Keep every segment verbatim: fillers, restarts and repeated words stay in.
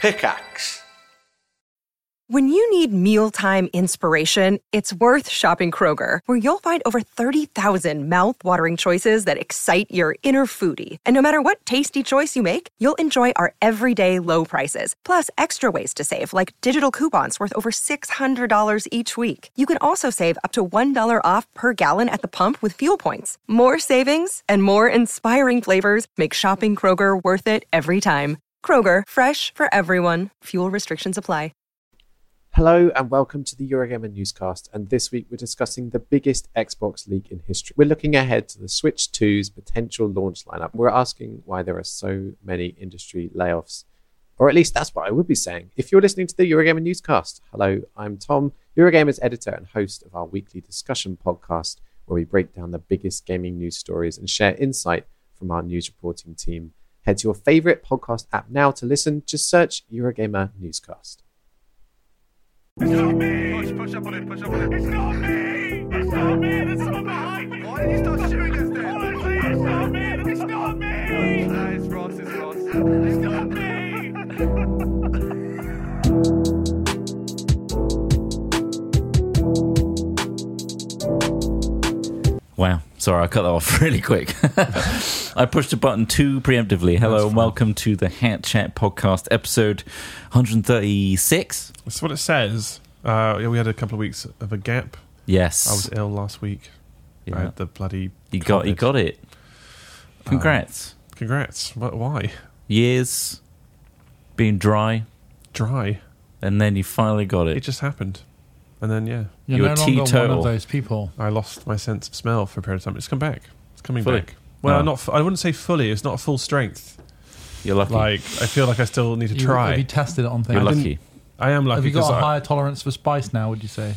Pickaxe. When you need mealtime inspiration, it's worth shopping Kroger, where you'll find over thirty thousand mouth-watering choices that excite your inner foodie. And no matter what tasty choice you make, you'll enjoy our everyday low prices, plus extra ways to save, like digital coupons worth over six hundred dollars each week. You can also save up to one dollar off per gallon at the pump with fuel points. More savings and more inspiring flavors make shopping Kroger worth it every time. Kroger, fresh for everyone. Fuel restrictions apply. Hello and welcome to the Eurogamer Newscast, and this week we're discussing the biggest Xbox leak in history. We're looking ahead to the Switch two's potential launch lineup. We're asking why there are so many industry layoffs, or at least that's what I would be saying. If you're listening to the Eurogamer Newscast, hello, I'm Tom, Eurogamer's editor and host of our weekly discussion podcast, where we break down the biggest gaming news stories and share insight from our news reporting team. Head to your favourite podcast app now to listen. Just search Eurogamer Newscast. It's not me! Push, push up on it, push up on it. It's not me! It's not me! There's someone behind me! Why did you start shooting us then? Honestly, it's not me! It's not me! No, it's Ross, it's Ross. It's not me! Wow. Sorry, I cut that off really quick. I pushed a button too preemptively. Hello and welcome to the Hat Chat podcast, episode one thirty-six. That's what it says. Uh, yeah, we had a couple of weeks of a gap. Yes. I was ill last week. Yeah. I had the bloody You got, you COVID. got it. Congrats. Um, congrats. What, why? Years being dry, Dry. and then you finally got It it. just happened. And then, yeah, You're You no were longer one teetotal. of those people. I lost my sense of smell for a period of time. It's come back. It's coming Fully? back. Well, Oh. not. F- I wouldn't say fully. It's not full strength. You're lucky. Like, I feel like I still need to You- try. Have you tested it on things? You're I didn't- lucky. I am lucky Have you because got a I, higher tolerance for spice now, would you say?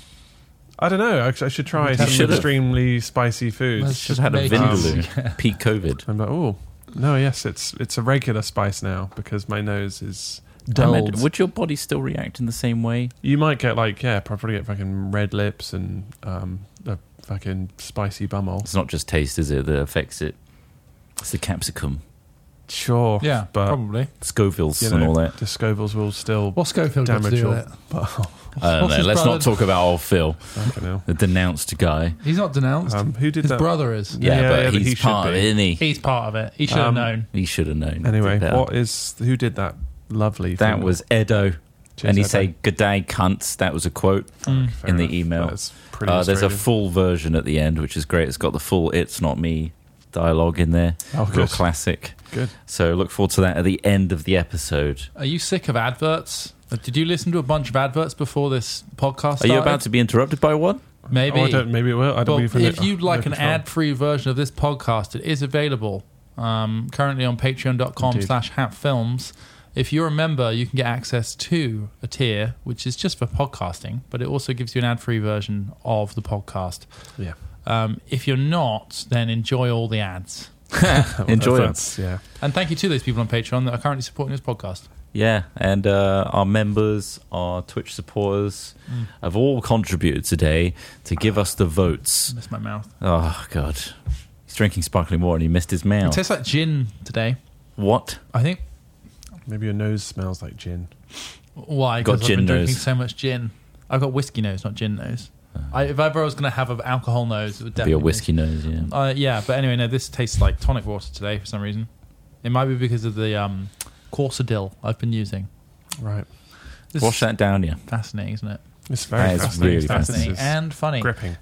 I don't know. I, I should try You some should've. extremely spicy foods. Let's Should have had a make it- Vindaloo. Yeah. Peak COVID. I'm like, oh no, yes, it's it's a regular spice now because my nose is I dulled. meant, would your body still react in the same way? You might get like yeah, probably get fucking red lips and um, a fucking spicy bumhole. It's not just taste, is it, that affects it? It's the capsicum, Sure, Yeah, but probably. Scovilles you and know, all that. the Scovilles will still What's Schofield got to damage do your with it? butthole. I don't What's know. his Let's brother- not talk about old Phil, Fucking hell. the denounced guy. He's not denounced. Um, who did His that? brother is. Yeah, Yeah, but yeah, but he's he should part of be. it, isn't he? He's part of it. He should have Um, known. He should have known. Anyway, Did better. what is who did that? Lovely. That thing? was Edo. Cheers, and he Edo. say, "Good day, cunts." That was a quote Mm. Fair in the enough. email. That's pretty Uh, there's a Australian. full version at the end, which is great. It's got the full "It's not me" dialogue in there. Oh, Real good. classic. Good. So look forward to that at the end of the episode. Are you sick of adverts? Uh, Did you listen to a bunch of adverts before this podcast Are you started? about to be interrupted by one? Maybe. Oh, I don't, maybe it will. I don't Well, even if know- you'd no like an control. ad-free version of this podcast, it is available um, currently on patreon.com Indeed. slash hatfilms. If you're a member, you can get access to a tier, which is just for podcasting, but it also gives you an ad-free version of the podcast. Yeah. Um, if you're not, then enjoy all the ads. Enjoy them. That's- Yeah. And thank you to those people on Patreon that are currently supporting this podcast. Yeah, and uh, our members, our Twitch supporters, Mm. have all contributed today to give us the votes. I missed my mouth. Oh God, he's drinking sparkling water and he missed his It mouth. tastes like gin today, What? I think. Maybe your nose smells like gin. Why? Got Because I've gin been drinking nose. so much gin. I've got whiskey nose, not gin nose. I, if ever I was going to have an alcohol nose, it would Be definitely a whiskey nose, yeah. Uh, yeah, but anyway, no, this tastes like tonic water today for some reason. It might be because of the um, Corsadil I've been using. Right. This Wash is that down, yeah. fascinating, isn't it? It's very That is fascinating. really Fascinating This is and funny. gripping.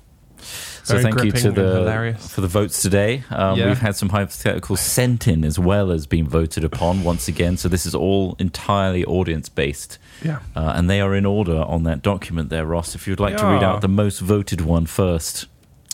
So Very thank you gripping to and the hilarious. for the votes today. Um, Yeah. We've had some hypotheticals sent in as well as being voted upon once again. So this is all entirely audience based, Yeah. uh, and they are in order on that document there, Ross. If you'd like to read Yeah. out the most voted one first.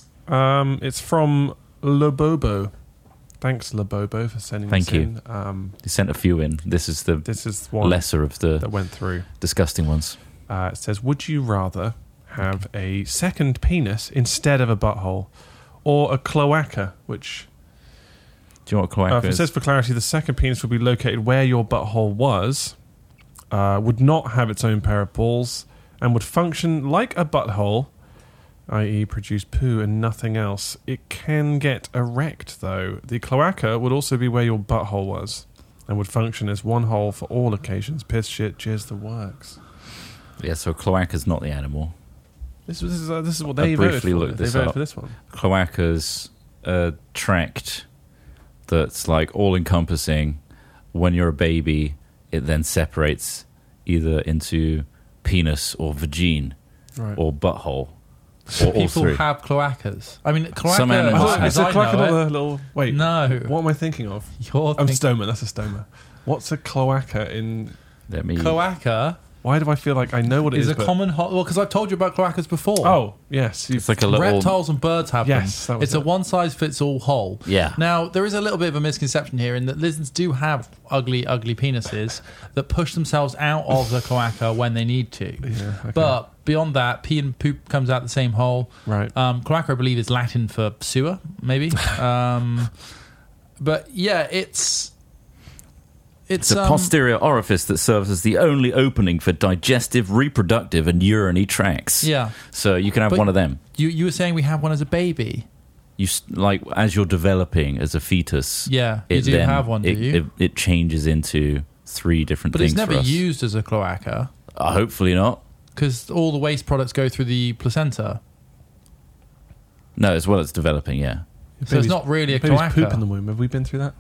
Um, it's from Lobobo. Thanks, Lobobo, for sending Thank this you. in. Um, They sent a few in. This is the this is one lesser of the that went through. disgusting ones. Uh, it says, would you rather have a second penis instead of a butthole or a cloaca, which... Do you know what cloaca Uh, if it is? says for clarity, the second penis would be located where your butthole was, uh, would not have its own pair of balls, and would function like a butthole, that is produce poo and nothing else. It can get erect, though. The cloaca would also be where your butthole was. and would function as one hole for all occasions. Piss, shit, jizz, the works. Yeah, so cloaca's not the animal. This, this is uh, this is what I they voted briefly for. looked They this voted up. for this one. Cloaca's a tract that's like all-encompassing. When you're a baby, it then separates either into penis or vagine Right. or butthole. So Or all people three. have cloacas. I mean, cloaca. Some I animals thought, have- as is a I cloaca know not it, a little... Wait, no. what am I thinking of? You're I'm thinking- stoma, that's a stoma. What's a cloaca in... Let me. Cloaca Why do I feel like I know what it is is? a but- common hot. Well, because I've told you about cloacas before. Oh, yes. It's like a little. Reptiles and birds have Yes, that them. was It's a it. one-size-fits-all hole. Yeah. Now, there is a little bit of a misconception here in that lizards do have ugly, ugly penises that push themselves out of the cloaca when they need to. Yeah, okay. But beyond that, pee and poop comes out the same hole. Right. Um, cloaca, I believe, is Latin for sewer, maybe. um, but yeah, it's... It's, It's a um, posterior orifice that serves as the only opening for digestive, reproductive, and urinary tracts. Yeah. So you can have But- one of them. You, you were saying we have one as a baby. You s- like as you're developing as a fetus. Yeah, you it do then- have one, do it, you? It, it changes into three different But things. it's never for us. used as a cloaca Uh, hopefully not. because all the waste products go through the placenta. No, as well as developing. Yeah. So it's not really a babies cloaca. poop in the womb. Have we been through that?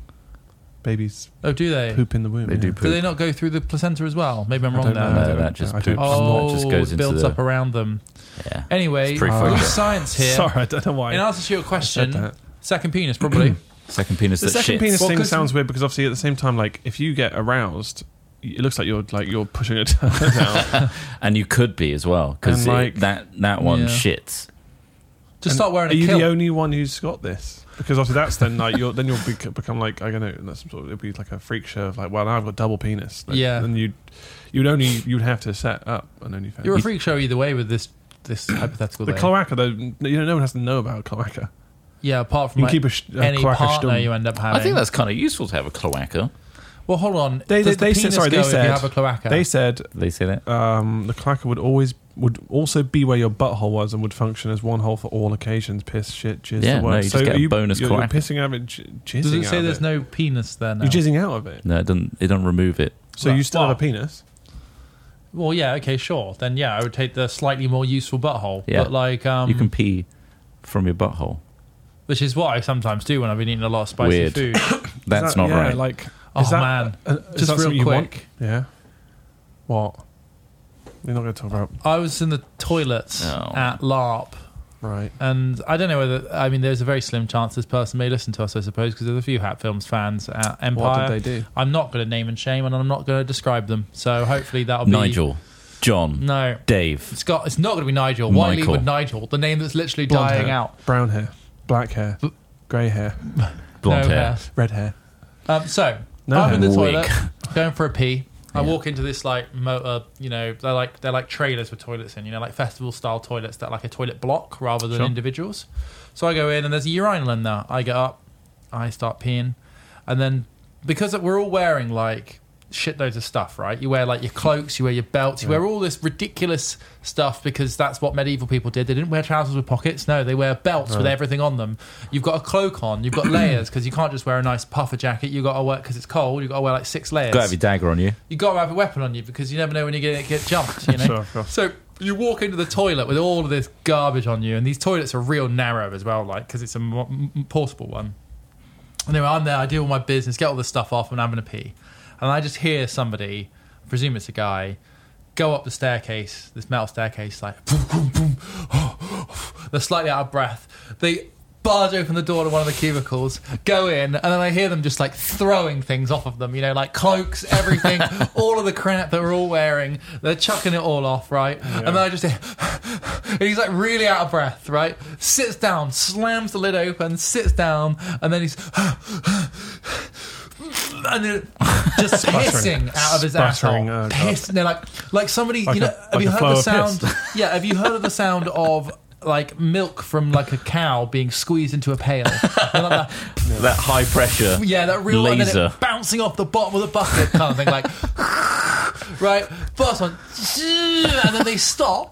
Babies Oh, do they? poop in the womb. They yeah. do poop. Do they not go through the placenta as well? Maybe I'm I wrong don't there. know. I No, don't- that just I don't- poops. Oh, That just goes it into builds the- up around them. Yeah. Anyway, It's pretty good funny. science here. Sorry, I don't know why. In answer to your I said question, that. second penis probably. Second penis The that second shits. penis Well, thing 'cause- sounds weird because obviously at the same time, like if you get aroused, it looks like you're like you're pushing it down. And you could be as well because And, like- that that one Yeah. shits. Just start wearing Are a you kilt. the only one who's got this? Because obviously that's then like you're then you'll bec- become like I don't know. That's sort of, it'd be like a freak show of like, well, now I've got double penis. Like, Yeah. Then you you'd only you'd have to set up an OnlyFans. You're a freak show either way with this this hypothetical. The there. cloaca, though, you know, no one has to know about cloaca. Yeah, apart from You like, can keep a, sh- a any cloaca partner stum. you end up having. I think that's kind of useful to have a cloaca. Well, hold on. They- Does they- the they said- penis sorry, they go if said- you have a cloaca? They said Did they say that? um, the cloaca would always would also be where your butthole was and would function as one hole for all occasions. Piss, shit, jizz. Yeah, the no, works. you just get are a you, bonus you're, you're cloaca. pissing out of it, j- jizzing Does it out say of there's it. no penis there now? You're jizzing out of it. No, it doesn't. It doesn't remove it. So Right. you still Wow. have a penis. Well, yeah, okay, sure. Then yeah, I would take the slightly more useful butthole. Yeah. But like, um, You can pee from your butthole. which is what I sometimes do when I've been eating a lot of spicy Weird. food. That's Is that- not yeah, right. Like, Oh, is that, man. uh, is Just that real something you want? quick. Yeah. What? You're not going to talk about I was in the toilets Oh. at LARP, right. and I don't know whether I mean there's a very slim chance this person may listen to us, I suppose, because there's a few Hat Films fans at Empire. What did they do? I'm not going to name and shame, and I'm not going to describe them. So hopefully that'll be Nigel, John, No, Dave. it's got. It's not going to be Nigel. Why lead Michael. with Nigel, the name that's literally Blonde dying hair, out? brown hair, black hair, grey hair, Blonde No hair. red hair. Um, so No I'm in the hair. toilet, Wig. going for a pee. I Yeah. walk into this like motor, you know, they're like they're like trailers with toilets in, you know, like festival style toilets that are like a toilet block rather than Sure. individuals. So I go in and there's a urinal in there. I get up, I start peeing, and then because we're all wearing like shitloads of stuff, right? You wear like your cloaks, you wear your belts, you Yeah. wear all this ridiculous stuff because that's what medieval people did. They didn't wear trousers with pockets. No, they wear belts with Right. everything on them. You've got a cloak on. You've got layers because you can't just wear a nice puffer jacket. You've got to wear because it's cold. You've got to wear like six layers. Got to have your dagger on you. You've got to have a weapon on you because you never know when you're going to get jumped. You know. Sure, of course. So you walk into the toilet with all of this garbage on you, and these toilets are real narrow as well, like because it's a mo- m- portable one. Anyway, I'm there. I do all my business, get all this stuff off, and I'm having a pee, and I just hear somebody, I presume it's a guy, go up the staircase, this metal staircase, like boom, boom, boom. They're slightly out of breath. They barge open the door to one of the cubicles, go in, and then I hear them just like throwing things off of them, you know, like cloaks, everything, all of the crap that we're all wearing. They're chucking it all off, right? And then I just hear, and he's like really out of breath, right? Sits down, slams the lid open, sits down, and then he's and then just pissing out of his Sputtering, asshole. oh, God. Piss. They're like, like somebody, Like you know, a- have like you a heard flow the of sound? piss. Yeah, have you heard of the sound of like milk from like a cow being squeezed into a pail? You know, like that, That high pressure yeah, that real and then laser. it bouncing off the bottom of the bucket kind of thing, like right? First one, and then they stop,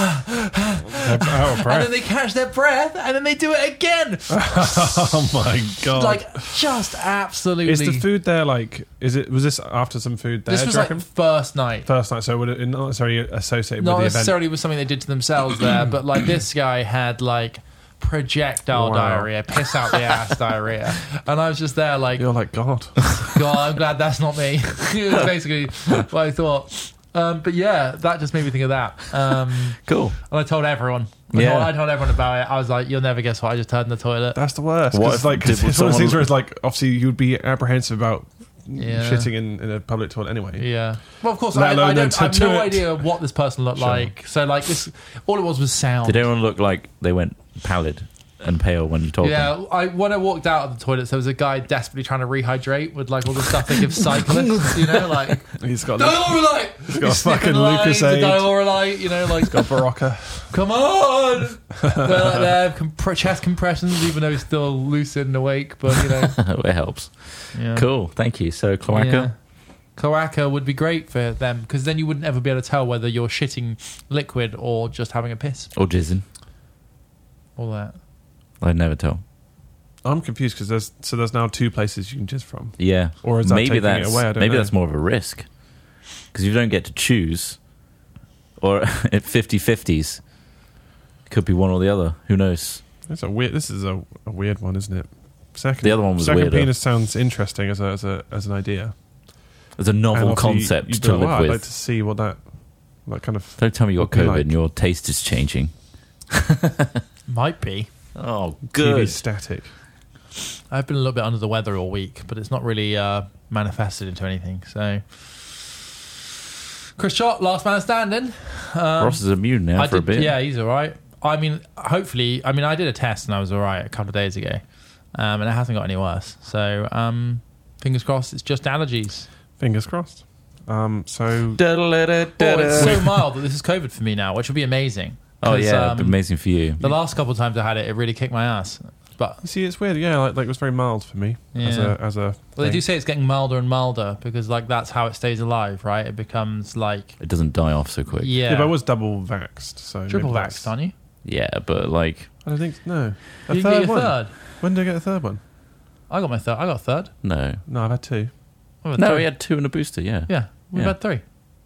Out of breath. and then they catch their breath, and then they do it again. Oh my god! Like, just absolutely. is the food there like? Is it? Was this after some food there? This do was you like reckon? first night. First night, so would it not necessarily associated Not with the necessarily event? with something they did to themselves there, but like this guy had like projectile Wow. diarrhea, piss out the ass diarrhea, and I was just there like, You're like God. God, I'm glad that's not me. It was basically what I thought. Um, but yeah, that just made me think of that. Um, Cool. and I told everyone. I, Yeah. told, I told everyone about it. I was like, you'll never guess what I just heard in the toilet. That's the worst. 'cause What it's if- like 'cause did it's one of those someone- things where it's like obviously you'd be apprehensive about Yeah. shitting in, in a public toilet anyway. Yeah. Well, of course, Let I, alone I, then don't, to I have do no it. idea what this person looked Sure. like. So, like, this, all it was was sound. Did everyone look like they went pallid and pale when you told Yeah, them? I when I walked out of the toilets, there was a guy desperately trying to rehydrate with like all the stuff they give cyclists, you know, like He's got dilaurolite. got a fucking lines, the Lucasade. dilaurolite, you know, like got Barocca. come on. They're like there, comp- chest compressions, even though he's still lucid and awake, but you know, It helps. yeah. Cool. Thank you. So, cloaca. Yeah. Cloaca would be great for them because then you wouldn't ever be able to tell whether you're shitting liquid or just having a piss. Or jizzing. All that. I'd never tell. I'm confused because there's so there's now two places you can jizz from. Yeah. Or is that maybe taking it that's away? I don't maybe know. that's more of a risk because you don't get to choose, or at fifty-fifties, could be one or the other. Who knows? It's a weird. This is a, a weird one, isn't it? Second, The other one was second weirder. penis sounds interesting as a as a as an idea. It's a And novel obviously you- concept you'd be to like, live wow, I'd with. like to see what that that kind of. Don't tell me you got would be COVID like. and your taste is changing. Might be. Oh, T V good. static. I've been a little bit under the weather all week, but it's not really uh, manifested into anything. So, Chris Shott, last man standing. Um, Ross is immune now I for a did- bit. Yeah, he's all right. I mean, hopefully, I mean, I did a test and I was all right a couple of days ago, um, and it hasn't got any worse. So, um, fingers crossed, it's just allergies. Fingers crossed. Um, so Oh, it's so mild that this is COVID for me now, which would be amazing. Oh 'Cause, yeah, um, amazing for you. The last couple of times I had it, it really kicked my ass. But you see, it's weird. Yeah, like, like it was very mild for me as Yeah. a as a. well, they thing. do say it's getting milder and milder because, like, that's how it stays alive, right? It becomes like It doesn't die off so quick. yeah, Yeah, but I was double vaxxed, so triple maybe vaxxed, that's- aren't you? Yeah, but like, I don't think no. A You third get your one. third. When did I get a third one? I got my third. I got a third. no, No, I've had two. I've had no, three. he had two and a booster. Yeah, Yeah, we've Yeah. had three.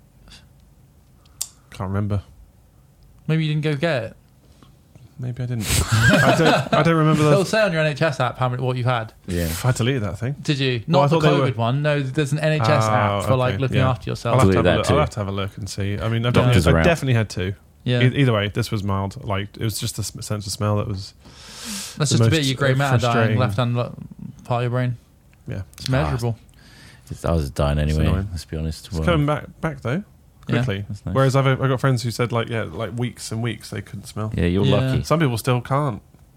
Can't remember. Maybe you didn't go get it. Maybe I didn't. I don't. I don't remember They'll the. say on your N H S app how many what you've had. yeah. I deleted that thing. Did you? Well, I Not the thought they COVID were- one. No, there's an N H S Oh, app for like okay, looking yeah. after I'll yourself. have, to have, Delete a that look. too. I'll have to have a look and see. I mean, I've, Doctors I've are out. definitely had two. Yeah, E- Either way, this was mild. Like it was just the sm- sense of smell that was. that's the just a bit most, of your grey uh, matter dying frustrating- left hand lo- part of your brain. Yeah, It's measurable. I was dying anyway. annoying. Let's be honest. it's Well, coming back back though Yeah. quickly. that's nice. Whereas I've I've got friends who said like yeah like weeks and weeks they couldn't smell. yeah, you're Yeah. lucky. Some people still can't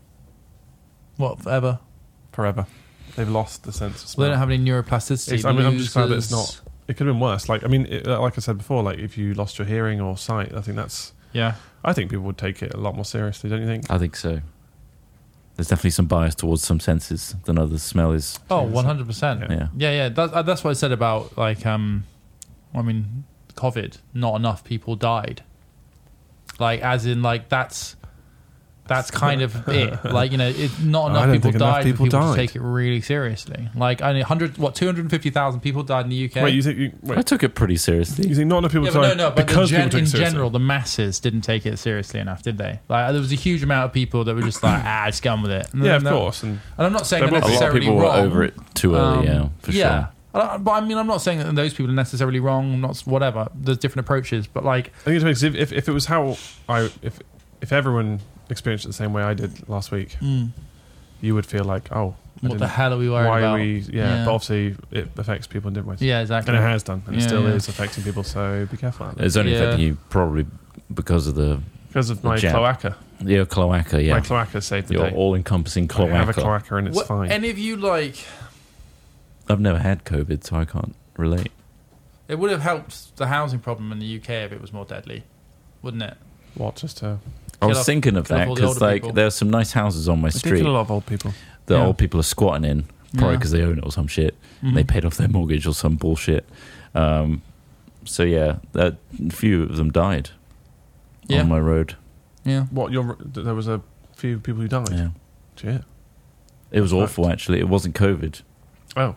What forever? forever. They've lost the sense of Well, smell. they don't have any neuroplasticity. It's- I mean, I'm just glad that it's losers. not. It could have been worse. Like I mean, it, like I said before, like if you lost your hearing or sight, I think that's. Yeah. I think people would take it a lot more seriously, don't you think? I think so. There's definitely some bias towards some senses than others. Smell is. Oh, one hundred percent. Yeah. Yeah. Yeah, yeah. That's, uh, that's what I said about like, um, I mean, COVID. Not enough people died. Like, as in, like that's that's kind of it. Like, you know, it, not I enough don't people think enough died people for people died. to take it really seriously. Like, only one hundred, what, two hundred fifty thousand people died in the U K. Wait, you think you, I wait, took it pretty seriously. you think not enough people yeah, but no, died no. But the because gen- people took in it seriously? general, the masses didn't take it seriously enough, did they? Like, there was a huge amount of people that were just like, ah, just get on with it. And Yeah, then of they're- course. And And I'm not saying There they're will be. A lot of necessarily people wrong. were over it too early. Um, yeah, for yeah. sure. Uh, But I mean, I'm not saying that those people are necessarily wrong. Not whatever. There's different approaches, but like, I think it's because if, if if it was how I if if everyone experienced it the same way I did last week, you would feel like, oh, I what the didn't- hell are we worried why about? are we? Yeah, but obviously it affects people in different ways. yeah, exactly. And it has done, and it Yeah, still yeah. is affecting people. So be careful out there. It's only Yeah. affecting you probably because of the Because of my jab. cloaca. your cloaca. Yeah, My cloaca saved the your day. all-encompassing I have a cloaca. cloaca and it's What- fine. Any of you like? I've never had COVID, so I can't relate. It would have helped the housing problem in the U K if it was more deadly, wouldn't it? What? Just uh, I was off- thinking of kill off that all the because older like people. there are some nice houses on my I did street kill a lot of old people. that Yeah. old people are squatting in, probably Yeah. because they own it or some shit. Mhm. They paid off their mortgage or some bullshit. Um, so yeah, a few of them died Yeah. on my road. Yeah. What? Your there was a few people who died. Yeah, Shit. it was awful. Actually, it wasn't COVID. Oh.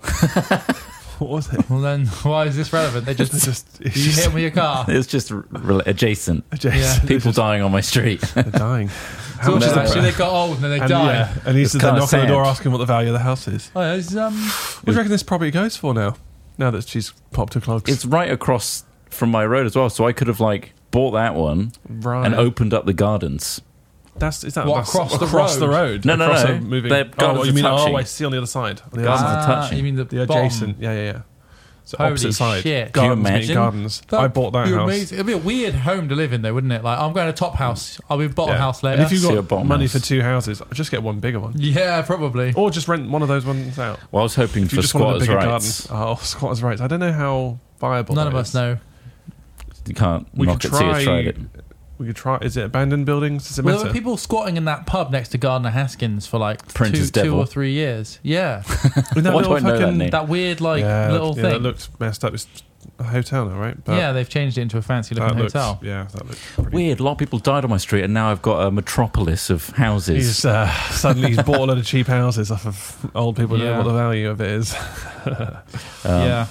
What was it? Well, then why is this relevant? They just, It's just, it's did you hit them with your car? It was just r- rela- adjacent. Jason, Yeah. People dying on my street. They're dying. How So much is actually, it? they got old and then they And, died. yeah, and he's It's then kinda knocking on the door sad. asking what the value of the house is. Oh, yeah, it's, um, What do you reckon this property goes for now? Now that she's popped her clogs. It's right across from my road as well, so I could have like bought that one right. and opened up the gardens. That's is that What, that's across the across road? the road? No, no, across no. A moving. Their Oh, gardens what, you are mean? touching. Oh, I see on the other side. On the Gardens other are side. ah, touching. you mean the, The bottom? adjacent. Yeah, yeah, yeah. So Holy opposite side. shit. Can you Gardens meet imagine? gardens. That I bought that would be house. amazing. It'd be a weird home to live in, though, wouldn't it? Like, I'm going to top house. I'll be bottom Yeah. house later. And if you've See a got bottom money house. for two houses, just get one bigger one, yeah, probably. or just rent one of those ones out. Well, I was hoping If you for just wanted a squatters' bigger rights. garden. Oh, squatters' rights. I don't know how viable. None that of us is. know. You can't We knock could it till try. you've tried it. We could try. Is it abandoned buildings? Does it Well, matter? there were people squatting in that pub next to Gardner Haskins for like two, Printer's two Devil. or three years. Yeah, In that Why do little I know that fucking- name? that weird like yeah, little yeah, thing. That looked messed up. It's a hotel now, right? But yeah, they've changed it into a fancy that looking looked, hotel. yeah, that looked pretty. Weird. A lot of people died on my street, and now I've got a metropolis of houses. He's uh, suddenly he's bought a lot of cheap houses off of old people who Yeah. know what the value of it is. Um, yeah,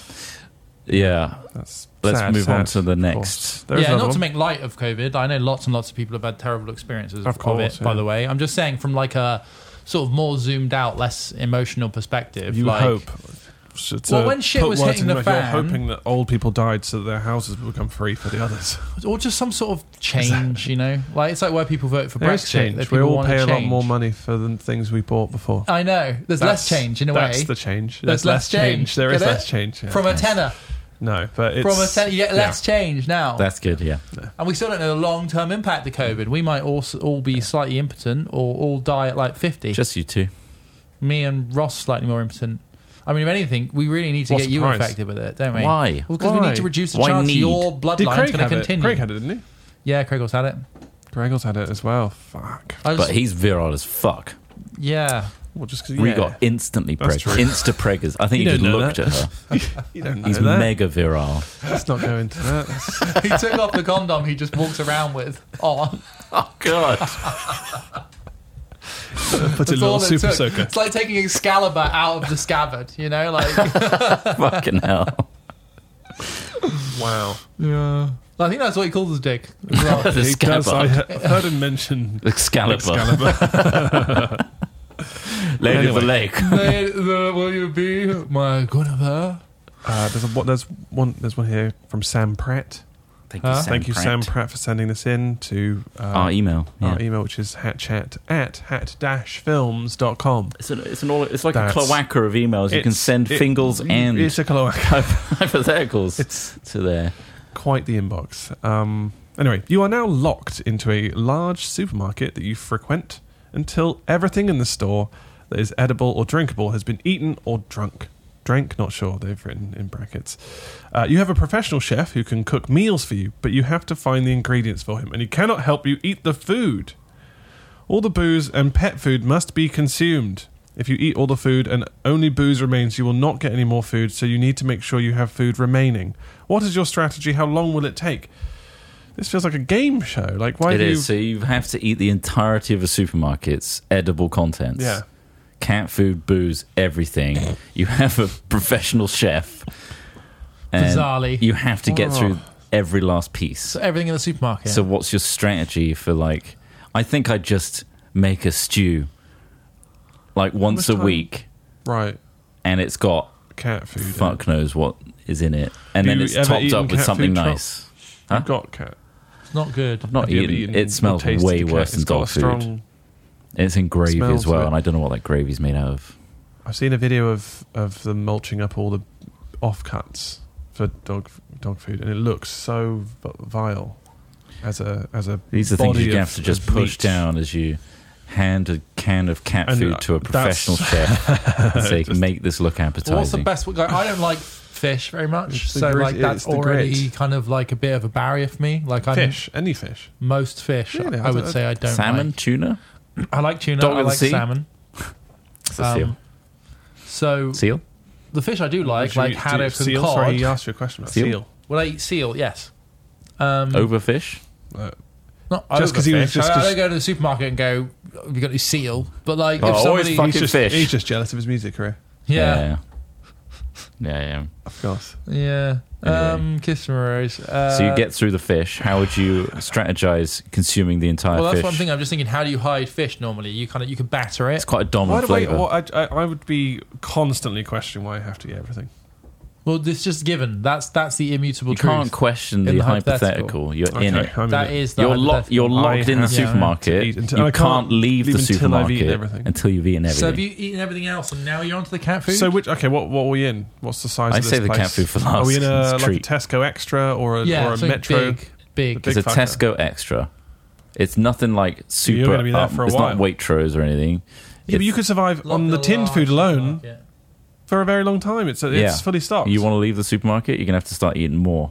yeah. That's Let's sad, move sad, on to the of next. course. There is yeah. another Not to one. make light of COVID. I know lots and lots of people have had terrible experiences Of of, course, it. By yeah. the way, I'm just saying from like a sort of more zoomed out, less emotional perspective. You like, hope. So to Well, when shit put was words hitting in the your mouth, fan- you're hoping that old people died so that their houses would become free for the others. or just some sort of change. You know, like it's like where people vote for There is Brexit. change. that We people all want pay to a lot change. more money for the things we bought before. I know. There's less change in a way. That's the change. There's less change. There is Get it? less change. yeah. From a tenner. No, but it's From a tenner, you get less change now. That's good. Yeah. And we still don't know the long term impact of COVID. We might also all be slightly impotent or all die at like fifty. Just you two. Me and Ross slightly more impotent. I mean, if anything, we really need to What's get the you price? infected with it, don't we? Why? Well, because we Why? need to reduce the Why chance need? your Did bloodline's Craig going to have it? continue. Craig had it, didn't he? Yeah, Craig also had it. Craig also had it as well. Fuck. I But just, he's virile as fuck. yeah. Well, just because We yeah. got instantly That's preg. true. Insta preggers. I think You he just don't know looked that. at her. you don't know He's that. mega virile. Let's not go into that. That's- He took off the condom he just walks around with on. Oh God. Put a That's little all it super took. soaker. It's like taking Excalibur out of the scabbard, you know? Like, Fucking hell. Wow. yeah. I think that's what he calls his dick. as well. The He does, I scabbard. he- I've heard him mention Excalibur. Excalibur. Lady of the Anyway. Lake. May- the- Will you be my Guinevere? Uh, there's a, what, there's one. There's one here from Sam Pratt. Thank Huh? you, Sam Thank you, Pratt. Sam Pratt, for sending this in to uh, Our email. Yeah. our email, which is hatchat at hat dash films dot com. It's, an, it's, an all, it's like That's- a cloaca of emails. You can It's- send it- fingles and It's a cloaca. hypotheticals It's to there. quite the inbox. Um, anyway, you are now locked into a large supermarket that you frequent until everything in the store that is edible or drinkable has been eaten or drunk. Drank, not sure, they've written in brackets. Uh, you have a professional chef who can cook meals for you, but you have to find the ingredients for him, and he cannot help you eat the food. All the booze and pet food must be consumed. If you eat all the food and only booze remains, you will not get any more food, so you need to make sure you have food remaining. What is your strategy? How long will it take? This feels like a game show. Like, why It do you... is. So you have to eat the entirety of a supermarket's edible contents. Yeah. Cat food, booze, everything. You have a professional chef. And Bizarrely. you have to get Oh. through every last piece. So everything in the supermarket. So what's your strategy for, like... I think I'd just make a stew, like, once a much time? week, Right. and it's got Cat food. fuck knows what is in it. And Have then you it's ever topped eaten up with cat something food, Chop? nice. Huh? You've got cat. it's not good. I've not Have you ever eaten. eaten It smells or tasted way cat? worse than It's got a dog food. strong- It's in gravy smells as well, to it. and I don't know what that gravy's made out of. I've seen a video of, of them mulching up all the offcuts for dog dog food, and it looks so v- vile as a as a. These are things body you of- have to just of push meat. down as you hand a can of cat And, food uh, to a that's- professional chef and say, Just- make this look appetizing. What's the best? Like, I don't like fish very much, It's the so grit- like that's it's the already grit. kind of like a bit of a barrier for me. Like, I'm Fish, any fish. most fish, Really? I I would don't- say I don't Salmon, like. tuna, I like tuna. Dog I of the like sea? salmon. it's a seal. Um, So Seal? the fish I do like, Should like we- do- haddock and seal. cod. Sorry, he asked you a question about Seal? seal. Would I eat seal? Yes. Um, Over fish? Uh, Not Just 'cause over he was fish. just- I, I just- don't go to the supermarket and go, "Have you got any seal?" But like, Oh, if always somebody, fucking he's just, fish. He's just jealous of his music career. yeah, Yeah, yeah. yeah. Of course. yeah, Anyway. um, kiss from a rose. Uh, So you get through the fish. How would you strategize consuming the entire Well, that's fish? what I'm thinking. I'm just thinking, how do you hide fish normally? You kind of you can batter it. It's quite a Why dominant do I, flavor. well, I, I, I would be constantly questioning why I have to eat everything. Well, it's just given. That's that's the immutable you truth. can't question in the the hypothetical. hypothetical. You're in Okay, it. I'm in That it. is the You're, lo- hypothetical. you're locked I in the have to supermarket. eat until- you I can't, can't leave the leave until I've supermarket eaten everything. until you've eaten everything. So have you eaten everything else, and now you're onto the cat food? So which? Okay, what what are we in? What's the size I of this say the place? cat food for last. Are we in a It's a like a treat. Tesco Extra or a yeah, or a something Metro? big, big. The It's a fucker. Tesco Extra. It's nothing like super. gonna be there up- for a it's while. not Waitrose or anything. Yeah, but you could survive on the tinned food alone Yeah. for a very long time. It's it's Yeah. fully stocked. You want to leave the supermarket, you're gonna have to start eating more.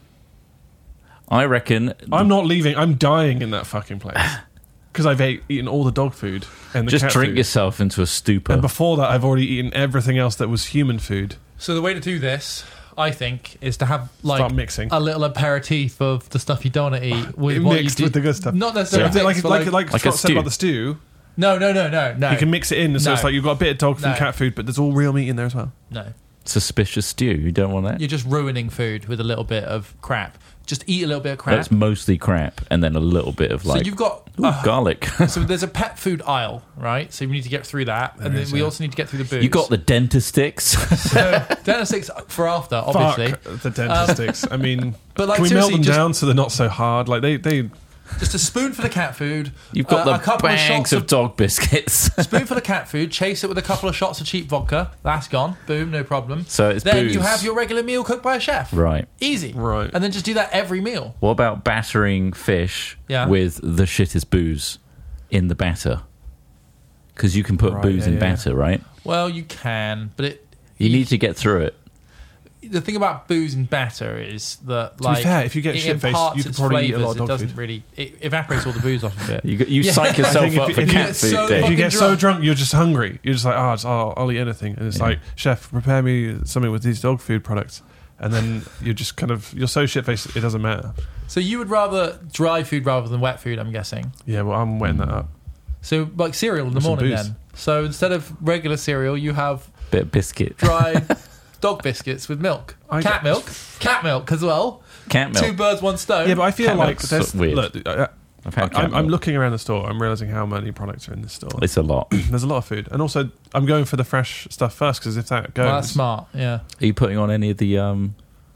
I reckon. I'm not leaving. I'm dying in that fucking place because I've ate, eaten all the dog food and the just cat drink food. yourself into a stupor. And before that, I've already eaten everything else that was human food. So the way to do this, I think, is to have like Start mixing. a little aperitif of the stuff you don't want to eat with what Mixed you do. with the good stuff. Not necessarily So, like, mixed, but like, like, Like a Trot said stew. about the stew, no, no, no, no, no. you can mix it in, so No. it's like you've got a bit of dog food No. and cat food, but there's all real meat in there as well. No, Suspicious stew. You don't want that. you're just ruining food with a little bit of crap. Just eat a little bit of crap. That's mostly crap, and then a little bit of like so you've got. ooh, uh, garlic. so there's a pet food aisle, right? So we need to get through that, and then is, we yeah. also need to get through the booze. You got the dentist sticks. so dentistics for after, obviously. Fuck the dentistics. I mean, But, like, can we melt seriously, them just- down so they're not so hard? Like they, they Just a spoonful of cat food. You've got uh, a the couple of bags shots of dog biscuits. spoonful of cat food, chase it with a couple of shots of cheap vodka. That's gone. Boom, no problem. So it's then booze. you have your regular meal cooked by a chef. Right. Easy. Right. And then just do that every meal. What about battering fish Yeah. with the shittest booze in the batter? Because you can put Right, booze yeah, in yeah. batter, right? Well, you can, but it. You need to get through it. The thing about booze and batter is that, be like, fair, if you get it shit-faced, imparts you could its probably eat a flavours. lot of It dog doesn't food. really. It evaporates all the booze off of it. You, you Yeah. psych I yourself think if up you- for if you cat get food so day. if you fucking get so drunk. drunk, you're just hungry. You're just like, oh, it's- I'll, I'll eat anything. And it's Yeah. like, chef, prepare me something with these dog food products. And then you're just kind of, you're so shit-faced, it doesn't matter. So you would rather dry food rather than wet food, I'm guessing. Yeah, well, I'm wetting that up. So like cereal in the With some morning booze. then. So instead of regular cereal, you have Bit of biscuit. dried dog biscuits with milk, I- cat milk, cat milk as well. Cat milk. Two birds, one stone. Yeah, but I feel Cat like milk's there's, weird. look, I, I've had cat I'm, I'm milk. looking around the store. I'm realizing how many products are in this store. It's a lot. Are There's a lot of food, and also I'm going for the fresh stuff first because if that goes, well, that's smart. Yeah. you putting on any of the um,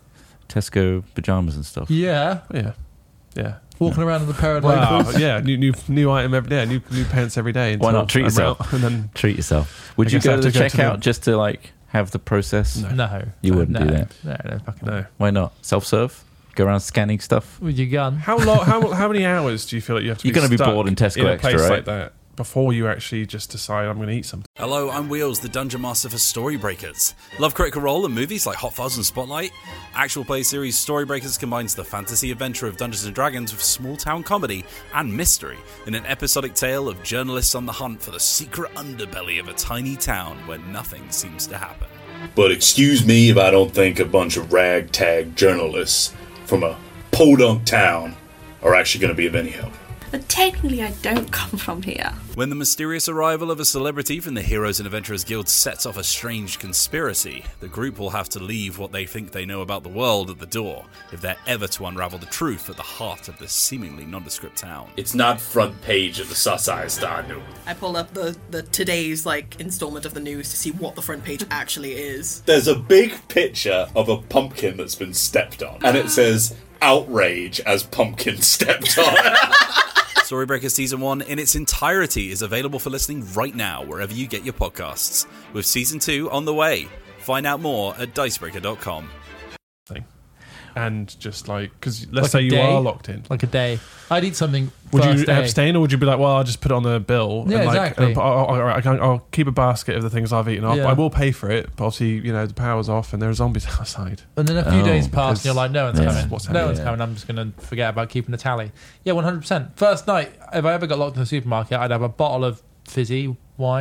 Tesco pajamas and stuff? Yeah. yeah, yeah. Walking around in the pair of Wow, loafers. yeah, new new new item every day, new new pants every day. Why until not? Treat I'm yourself. out, and then Treat yourself. Would I you guess I go have to the to go to checkout the- just to like have the process? No. No. You wouldn't no. do that. No, no, fucking no. Why not? Self-serve? Go around scanning stuff? With your gun. How long? How how many hours do you feel like you have to? You're be gonna be stuck bored in Tesco in a Extra, place right? like that before you actually just decide I'm going to eat something. Hello, I'm Wheels, the Dungeon Master for Storybreakers. Love Critical Role and movies like Hot Fuzz and Spotlight? Actual play series Storybreakers combines the fantasy adventure of Dungeons and Dragons with small town comedy and mystery in an episodic tale of journalists on the hunt for the secret underbelly of a tiny town where nothing seems to happen. But excuse me if I don't think a bunch of ragtag journalists from a podunk town are actually going to be of any help. But technically I don't come from here. When the mysterious arrival of a celebrity from the Heroes and Adventurers Guild sets off a strange conspiracy, the group will have to leave what they think they know about the world at the door if they're ever to unravel the truth at the heart of this seemingly nondescript town. It's not front page of the Sussex Star News. I pull up the, the today's like installment of the news to see what the front page actually is. There's a big picture of a pumpkin that's been stepped on, and it says, outrage as pumpkin stepped on. Storybreakers Season one in its entirety is available for listening right now wherever you get your podcasts, with Season two on the way. Find out more at dicebreaker dot com. Thing. And just like, because let's Like say a you day? are locked in. Like a day. I'd eat something. Would first you day. abstain, or would you be like, well, I'll just put it on the bill? Yeah, and like, exactly. uh, I'll, I'll, I'll, I'll keep a basket of the things I've eaten. I'll, Yeah. I will pay for it, but obviously, you know, the power's off and there are zombies outside. And then a few Oh, days pass and you're because like, no one's yeah. coming. What's no happening? one's Yeah. coming. I'm just going to forget about keeping a tally. Yeah, one hundred percent. First night, if I ever got locked in the supermarket, I'd have a bottle of fizzy wine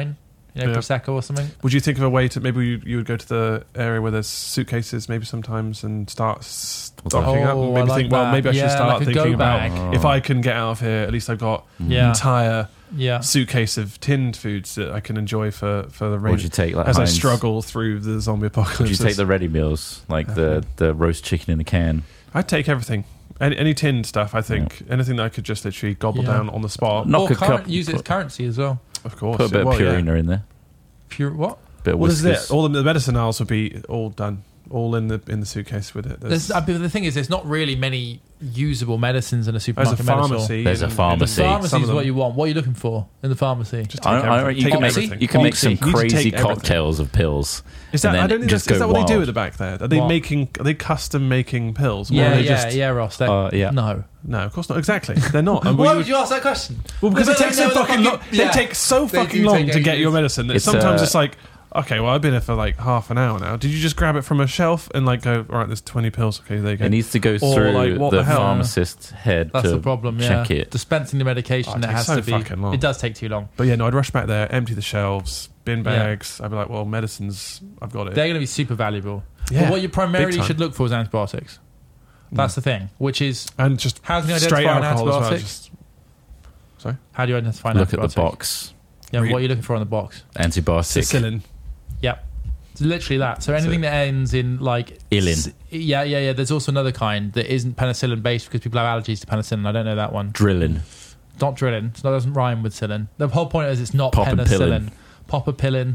You know, Yeah. Prosecco or something. Would you think of a way to maybe you, you would go to the area where there's suitcases maybe sometimes and start stocking up? Oh, And maybe I like think, well, that. maybe I should Yeah, start like a thinking go about bag. if I can get out of here, at least I've got Yeah. an entire Yeah. suitcase of tinned foods that I can enjoy for, for the rain Would you take like as I Heinz- struggle through the zombie apocalypse. Would you take the ready meals, like the, the roast chicken in a can? I'd take everything. Any, any tinned stuff, I think. Anything that I could just literally gobble Yeah. down on the spot. Knock or a current, cup- use it as currency as well. Of course. Put a bit Well, of yeah. Purina in there. Pure what? Bit of Well, this is whiskers. it. All the, the medicine aisles would be all done, all in the in the suitcase with it. There's, There's, I mean, the thing is, there's not really many usable medicines in a there's supermarket. a medicine. pharmacy. There's a in- in- pharmacy. some Pharmacy of is them. what you want. What are you looking for in the pharmacy? Just take I, I, everything. you Take can make everything. you can make some You need to crazy take everything. cocktails of pills. Is that, and then I don't think just that's, is go that what they do wild. at the back there? Are they What? making? Are they custom making pills? Or yeah, are they yeah, just, yeah, Ross. They, Uh, yeah. No. No, of course not. Exactly, they're not. And Why we would you ask that question? Well, because They it takes so don't know the fucking long. fucking- They yeah. take so They fucking do long take to get ages. your medicine. That It's, sometimes uh, it's like, okay, well, I've been here for like half an hour now. Did you just grab it from a shelf and like go, all right, there's twenty pills. Okay, there you go. It needs to go Or, through like, what the, the hell? pharmacist's head That's to the problem. Yeah, check it. dispensing the medication Oh, it that takes has so to be. fucking long. It does take too long. But yeah, no, I'd rush back there, empty the shelves, bin Yeah. bags. I'd be like, well, medicines, I've got it. They're going to be super valuable. Yeah, but what you primarily big time. should look for is antibiotics. That's the thing. Which is and just how can you straight identify an alcohol as well. antibiotic? Just, sorry, How do you identify an Look at antibiotic? the box. Yeah, Read- what are you looking for on the box? Antibiotic. Sicillin. Yep. It's literally that. So anything that ends in like Ilin. s- Yeah, yeah, yeah. There's also another kind that isn't penicillin based because people have allergies to penicillin. I don't know that one. Drilling. Not drilling. So that doesn't rhyme with cillin. The whole point is it's not Pop a penicillin. pillin. Pop a pillin.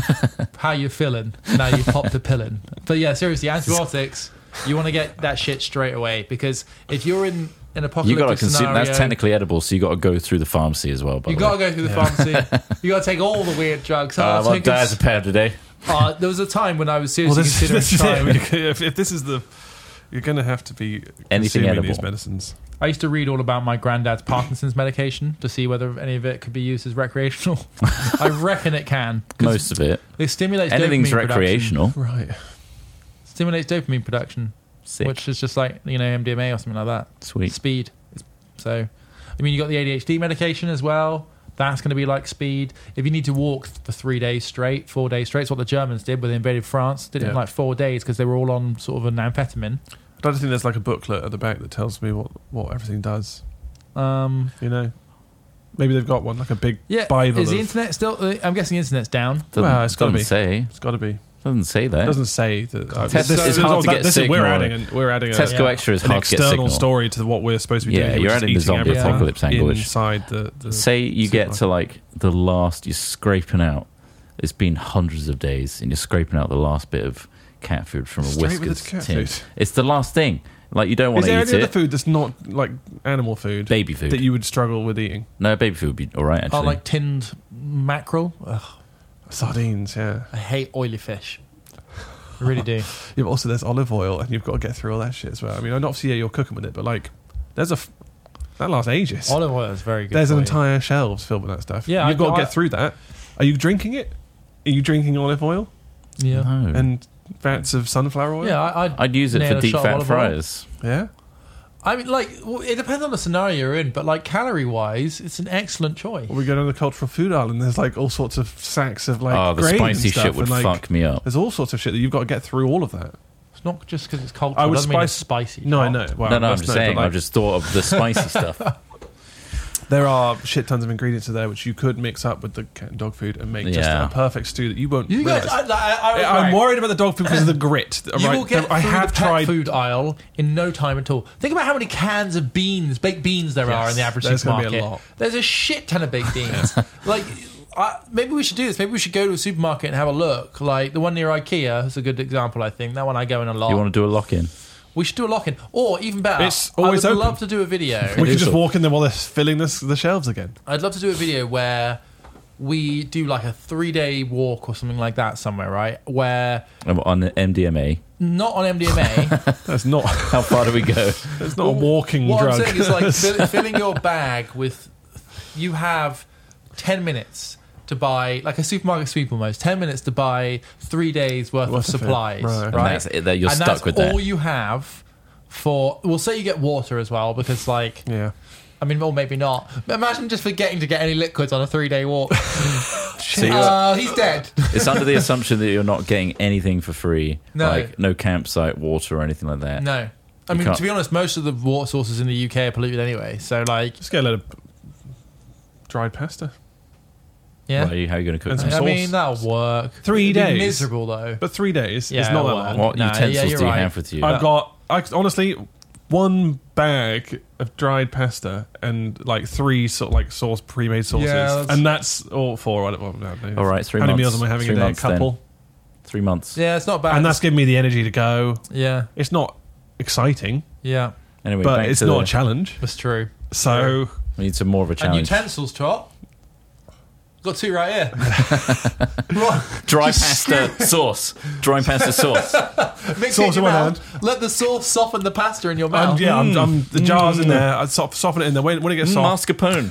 How you feeling? Now you popped a pillin. But yeah, seriously, antibiotics. You want to get that shit straight away because if you're in an You apocalyptic got to consume. scenario, That's technically edible, so you got to go through the pharmacy as well. By you the got to way. go through the pharmacy. You got to take all the weird drugs. Oh, Uh, I'll what take dies this- a pound today? uh, there was a time when I was Well, seriously this, considering this is trying. it. If, if this is the, you're going to have to be Anything consuming edible. these medicines. I used to read all about my granddad's Parkinson's medication to see whether any of it could be used as recreational. I reckon it can. 'cause Most of it. It stimulates Anything's dopamine recreational. Right. Production. Stimulates dopamine production, Sick. which is just like you know M D M A or something like that. Sweet. Speed. It's- So, I mean, you got the A D H D medication as well. That's going to be like speed. If you need to walk for three days straight, four days straight, it's what the Germans did when they invaded France. Did it in Yeah. like four days because they were all on sort of an amphetamine. I don't think there's like a booklet at the back that tells me what, what everything does. Um, You know, maybe they've got one like a big yeah, Bible. is the of- internet still? uh, I'm guessing the internet's down. Doesn't, Well, it's gotta doesn't be. say. It's got to be. Doesn't say that. It doesn't say that. Uh, Tesco- this, it's this, hard to that- get this is, we're signal. adding. An, we're adding. Tesco a, Extra is an hard to get external signal. story to what we're supposed to be Yeah, doing. you're which is adding the eating zombie everything apocalypse angle, which- inside the. the Say you get to supermarket. like the last, you're scraping out. It's been hundreds of days, and you're scraping out the last bit of cat food from a Straight with Whiskers the cat tin. food. It's the last thing. Like you don't want Is to there eat any other it. food that's not like animal food? Baby food. that you would struggle with eating? No, baby food would be all right. Actually, Oh, like tinned mackerel. Ugh, Sardines, yeah. I hate oily fish. I really do. Yeah, but also there's olive oil, and you've got to get through all that shit as well. I mean, obviously, yeah, you're cooking with it, but like, there's a f- that lasts ages. Olive oil is very good. There's for an you. entire shelves filled with that stuff. Yeah, you've I- got to I- get through that. Are you drinking it? Are you drinking olive oil Yeah. no. and vats of sunflower oil? Yeah, I, I'd, I'd use it nail for a deep shot of fat olive oil. fries. yeah. I mean, like, well, it depends on the scenario you're in, but like calorie wise, it's an excellent choice. Or we go down the cultural food aisle, and there's like all sorts of sacks of like oh, the grain and spicy stuff, shit would and, like, fuck me up. There's all sorts of shit that you've got to get through all of that. It's not just because it's cultural. I It would doesn't mean it's spice- spicy. No, I Shot. know. Well, no, no, I'm that's just no, saying. but, like, I've just thought of the spicy stuff. there are shit tons of ingredients in there which you could mix up with the cat and dog food and make just Yeah. a perfect stew that you won't. You guys, realise. I, I, I, I'm worried about the dog food because of the grit. You right? will get I through have the pet tried. food aisle in no time at all. Think about how many cans of beans, baked beans, there are Yes, in the average there's gonna be a supermarket. lot. There's a shit ton of baked beans. Like, I, maybe we should do this. Maybe we should go to a supermarket and have a look. Like the one near IKEA is a good example. I think that one I go in a lot. You want to do a lock in? We should do a lock in, or even better, It's always I would open. love to do a video. We can is just all- walk in there while they're filling this, the shelves again. I'd love to do a video where we do like a three day walk or something like that somewhere, right? Where On the M D M A. not on M D M A. That's not. How far do we go? It's not a walking what drug. I'm saying is like fill, filling your bag with. You have ten minutes to buy, like a supermarket sweep almost. Ten minutes to buy three days worth Worth of of it. supplies, Right. right? And that's it, that you're and stuck that's with all that. you have for. We'll say you get water as well because like yeah. I mean, or maybe not. But imagine just forgetting to get any liquids on a three-day walk. So you're- uh, he's dead. It's under the assumption that you're not getting anything for free, No. like no campsite water or anything like that. No. I You mean, can't- to be honest, most of the water sources in the U K are polluted anyway. So, like, Just get a load of dried pasta. yeah. Well, how are you going to cook And some that? I sauce. mean, that'll work. Three It'd be days. miserable, though. But three days Yeah, is not that well, long. What No, utensils yeah, you're do you right. have with you? I've got, I, honestly, one bag of dried pasta and like three sort of like sauce pre-made sauces, Yeah, that's- and that's all four. I don't, well, I don't know. All right, three How many months. meals am I having Three a day? A months then. couple. Three months. Yeah, it's not bad. And that's giving me the energy to go. yeah, It's not exciting, yeah, Anyway, but back it's to not the, a challenge. that's true. So we need some more of a And challenge. utensils, Trot. Got two right here. Right. Dry Just pasta sauce. Dry pasta sauce. Mix Sauce it in in your one mouth. Let the sauce soften the pasta in your mouth. I'm, yeah, I'm, I'm, the jar's in there. I soft, soften it in there. When, when it gets Mm, soft,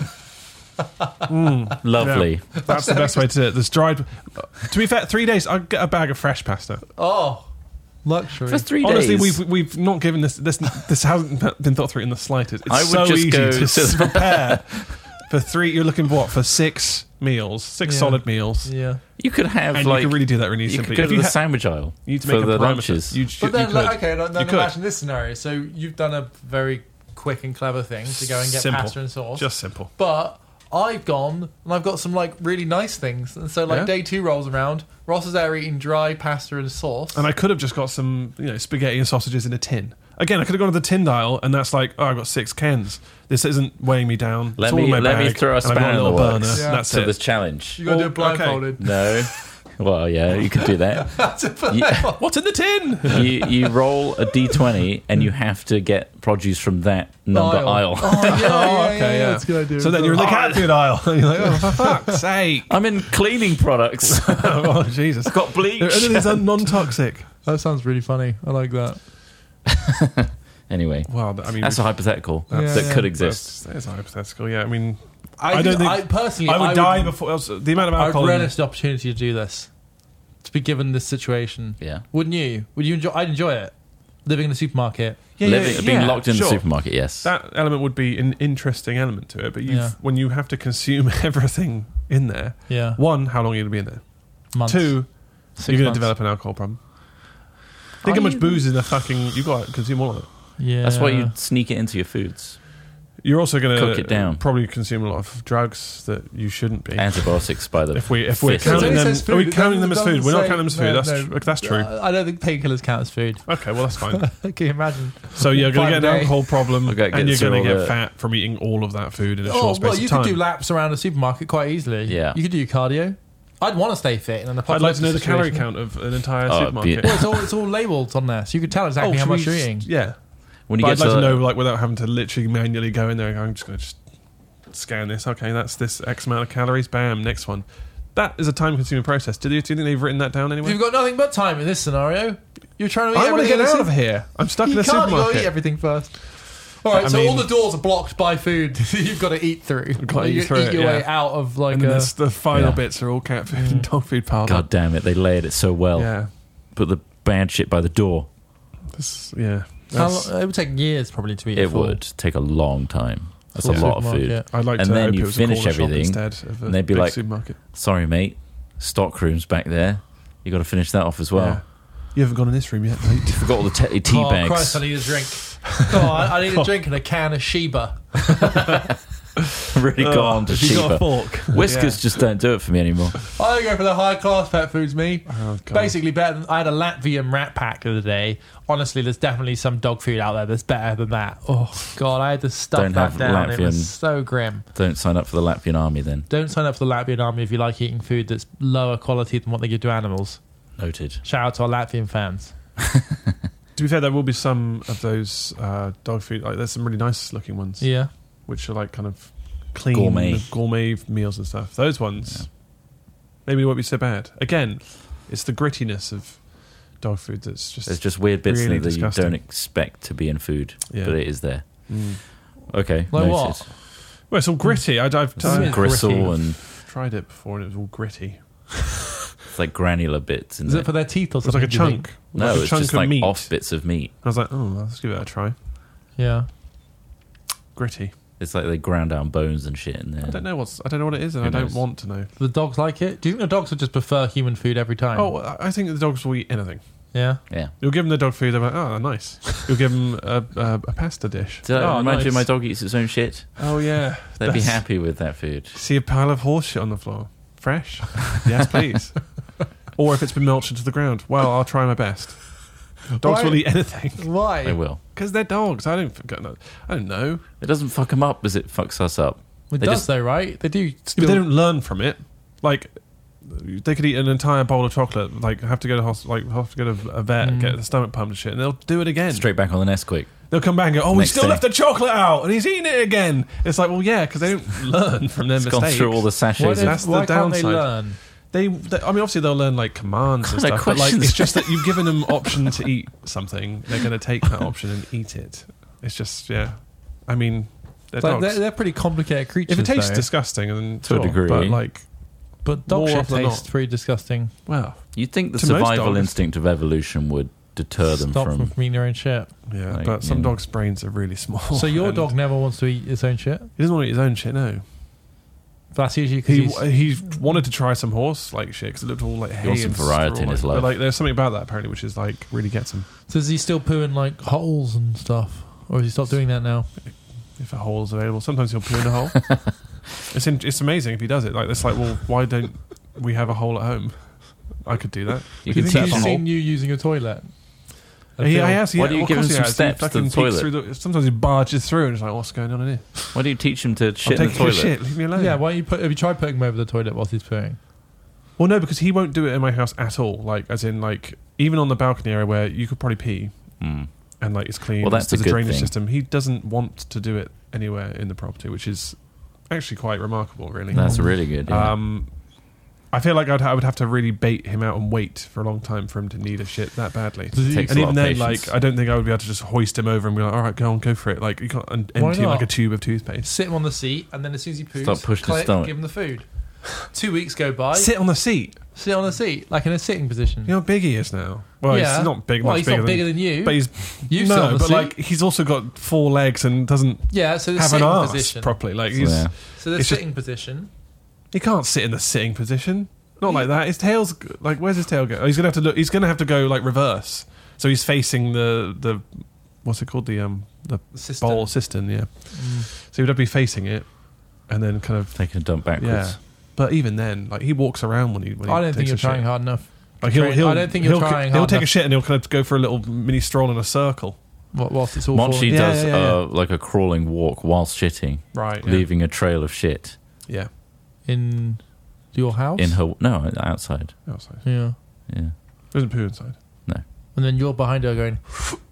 mascarpone. Lovely. yeah, that's the best way to do it. There's dried. To be fair, three days. I'll get a bag of fresh pasta. Oh, luxury. For three Honestly, days. we've we've not given this this this hasn't been thought through in the slightest. It's I would so just easy go to to- s- prepare for three. You're looking for what, for six meals, six Yeah. solid meals, Yeah. You could have and like you can really do that really you simply. could go If to you the ha- sandwich aisle you need to for make a the parameter. lunches. You, you, But then, you like, could. okay, then, then You could. imagine this scenario. So you've done a very quick and clever thing to go and get Simple. pasta and sauce. Just simple. But I've gone and I've got some like really nice things. And so like Yeah. day two rolls around, Ross is there eating dry pasta and sauce. And I could have just got some, you know, spaghetti and sausages in a tin. Again, I could have gone to the tin dial, and that's like, oh, I've got six cans. This isn't weighing me down. Let it's all me in my let me bag, throw a and I've got spanner in the little burner. works. Yeah. That's to it. this challenge. you got to do it Well, okay. blindfolded. No. Well, yeah, you could do that. You, What's in the tin? you, you roll a d twenty and you have to get produce from that number aisle. Oh, yeah, yeah, Oh, yeah, okay, yeah, yeah. that's a good idea. So then you're in the cat food aisle. And you're like, oh, for fuck's sake. I'm in cleaning products. Oh, Jesus. Got bleach. These are non-toxic. That sounds really funny. I like that. Anyway, Well, I mean, that's a hypothetical Yeah, that yeah. could exist. That's, that's hypothetical. Yeah, I mean, I, I don't think I personally I would I die before else, the amount of I alcohol. would in- relish the opportunity to do this. To be given this situation. Yeah. Wouldn't you? Would you enjoy? I'd enjoy it. Living in a supermarket. Yeah, Living, yeah, being yeah, locked in sure. the supermarket, yes. That element would be an interesting element to it, but you've, Yeah. when you have to consume everything in there, Yeah. one, how long are you going to be in there? Months. Two, Six you're going to months. develop an alcohol problem. Think Are how much you- booze in the fucking you got to consume all of it. Yeah. That's why you sneak it into your foods. You're also going Cook to it down. probably consume a lot of drugs that you shouldn't be. Antibiotics by the If we if we're fist. counting It them, says are we food, it counting them as doesn't food? We're not say- counting them as food. no, that's no. tr- that's true. Uh, I don't think painkillers count as food. Okay, well that's fine. Can you imagine? So you're going Five to a get an day. alcohol problem, Okay, and get you're going to all get the- fat from eating all of that food in a Oh short space well, you of time. could do laps around a supermarket quite easily. Yeah. You could do your cardio. I'd want to stay fit in an I'd like to know the apocalyptic calorie situation. count of an entire Oh, supermarket. be- Well, it's all it's all labelled on there, so you could tell exactly Oh, how should much we you're just- eating. Yeah, When you but get I'd like to, to know, like, without having to literally manually go in there. and go, I'm just going to just scan this. Okay, that's this X amount of calories. Bam, next one. That is a time-consuming process. Do you, do you think they've written that down If anywhere? you've got nothing but time in this scenario, you're trying to eat I want to everything get in out the of here. I'm stuck You in a can't. You've got to supermarket. eat everything first. All right, I so mean- all the doors are blocked by food. You've got to eat through. gotta you eat through it, your yeah. way out of like And then a. there's the final Yeah. bits are all cat food and dog food piled God up. damn it, they layered it so well. Yeah, Put the bad shit by the door. this, yeah. How That's- lo- it would take years probably to eat. It a full- would take a long time. That's full a lot of food. supermarket. I'd like And to then hope you it was finish a corner shop everything, instead of a and they'd be big like, supermarket. Sorry, mate. Stock room's back there. You got to finish that off as well. Yeah. You haven't gone in this room yet, mate. You forgot all the te- tea Oh bags. Christ! I need a drink. oh, I, I need a drink and a can of Sheba. really got on to Have you got a Sheba. fork? Whiskers just don't do it for me anymore. I go for the high class pet foods. Me, Oh, God. basically better than I had a Latvian rat pack the other day. Honestly, there's definitely some dog food out there that's better than that. Oh God, I had to stuff Don't that have down. It Latvian- was so grim. Don't sign up for the Latvian army then. Don't sign up for the Latvian army if you like eating food that's lower quality than what they give to animals. Noted. Shout out to our Latvian fans. To be fair, there will be some of those uh, dog food. Like, there's some really nice looking ones, Yeah. which are like kind of clean Gourmet. gourmet meals and stuff. Those ones maybe won't be so bad. Again, it's the grittiness of dog food that's just There's just weird bits really in it that disgusting. you don't expect to be in food, Yeah. but it is there. Mm. Okay, Like noted. what? Well, it's all gritty. I, I've, Some I've Gristle gritty. and tried it before, and it was all gritty. it's like granular bits in Is there. it for their teeth or It was something? like a do you think? chunk. no, like a it's chunk just of like meat. off bits of meat. I was like, oh, let's give it a try. Yeah. Gritty. It's like they ground down bones and shit in there. I don't know what's. I don't know what it is, and Who I don't knows? want to know. The dogs like it? Do you think the dogs would just prefer human food every time? Oh, I I think the dogs will eat anything. yeah. Yeah. You'll give them the dog food. They're like, oh, nice. You'll give them a, a, a pasta dish. Did I Oh, remind you nice. my dog eats its own shit? Oh yeah, They'd be That's- happy with that food. See a pile of horse shit on the floor. Fresh? Yes, please. Or if it's been mulched into the ground. Well, I'll try my best. Dogs Why- will eat anything. Why? They will. Because they're dogs. I don't forget. I don't know. It doesn't fuck them up as it fucks us up. It They does just- though, right? They do. But Still, they don't learn from it. Like, they could eat an entire bowl of chocolate. Like, have to go to hosp- like have to go to a vet, Mm. get the stomach pumped and shit, and they'll do it again. Straight back on the nest quick. They'll come back and go, "Oh, we Next still day. left the chocolate out, and he's eating it again." It's like, well, yeah, because they don't learn from their It's mistakes. gone through all the why, sachets. they, of- That's the why can't they downside. learn? They, they, I mean, obviously they'll learn like commands and What kind of stuff, but like questions? it's just that you've given them option to eat something. They're going to take that option and eat it. It's just, yeah. I mean, they're Like, dogs. they're, they're pretty complicated creatures. If it tastes though. disgusting, then To a sure, degree. but like, but dog more shit often than tastes not. pretty disgusting. well, You'd think the To most survival dogs- instinct of evolution would deter them Stop from. from eating their own shit. yeah. Like, but some yeah. dogs' brains are really small. So your and dog never wants to eat his own shit. he doesn't want to eat his own shit. No, That's usually because he he's. he wanted to try some horse like shit because it looked all like hay wants some and variety straw, in his like, life. But like, there's something about that apparently which is like really gets him. So is he still pooing like holes and stuff, or has he stopped doing that now? If a hole is available, sometimes he'll poo in a hole. It's in, it's amazing if he does it. Like it's like, well, why don't we have a hole at home? I could do that. You Do could think I've teach he's them. seen you using a toilet. I He, feel- I has, Why yeah, do you of give him course he some has. He steps to fucking the peeks toilet? through the- sometimes he barges through and it's like, what's going on in here? Why do you teach them to shit I'm in the taking a toilet? shit. Leave me alone. Yeah, why don't you put? Have you tried putting him over the toilet whilst he's pooing? Well, no, because he won't do it in my house at all. Like, as in, like, even on the balcony area where you could probably pee Mm. and like it's clean. Well, that's there's a a good drainage thing. system. He doesn't want to do it anywhere in the property, which is actually quite remarkable, really. That's really good. Yeah. Um, I feel like I'd, I would have to really bait him out and wait for a long time for him to need a shit that badly. Does he- Takes And a even lot of then, patience. like, I don't think I would be able to just hoist him over and be like, all right, go on, go for it. Like, you can't and Why empty like not? a tube of toothpaste. Sit him on the seat, and then as soon as he poos, Start pushing his click, stomach. give him the food. Two weeks go by. Sit on the seat. sit on the seat, like in a sitting position. You know how big he is now? Well, Yeah. he's not big. Well, much he's bigger not bigger than you. But he's You no, sit on the but seat. like he's also got four legs and doesn't Yeah, so the have an sitting arse position. properly. Like he's Yeah. So the it's just- sitting position. he can't sit in the sitting position. Not like that. His tail's like where's his tail go? Oh, he's gonna have to look. He's gonna have to go like reverse. So he's facing the the what's it called the um the System. bowl cistern. Yeah. Mm. So he'd have to be facing it, and then kind of Taking a dump backwards. yeah. But even then, like he walks around when he. When he I don't think takes you're a shit. trying hard enough. Like he'll, Train- he'll, I don't think you're he'll, trying He'll hard take a enough. shit and he'll kind of go for a little mini stroll in a circle. Wh- Whilst it's all Monchi falling. Yeah, does yeah, yeah. Uh, like a crawling walk whilst shitting, Right. Yeah. leaving a trail of shit Yeah. in your house. in her. No, outside. Outside. Yeah, Yeah. There's poo inside. and then you're behind her going,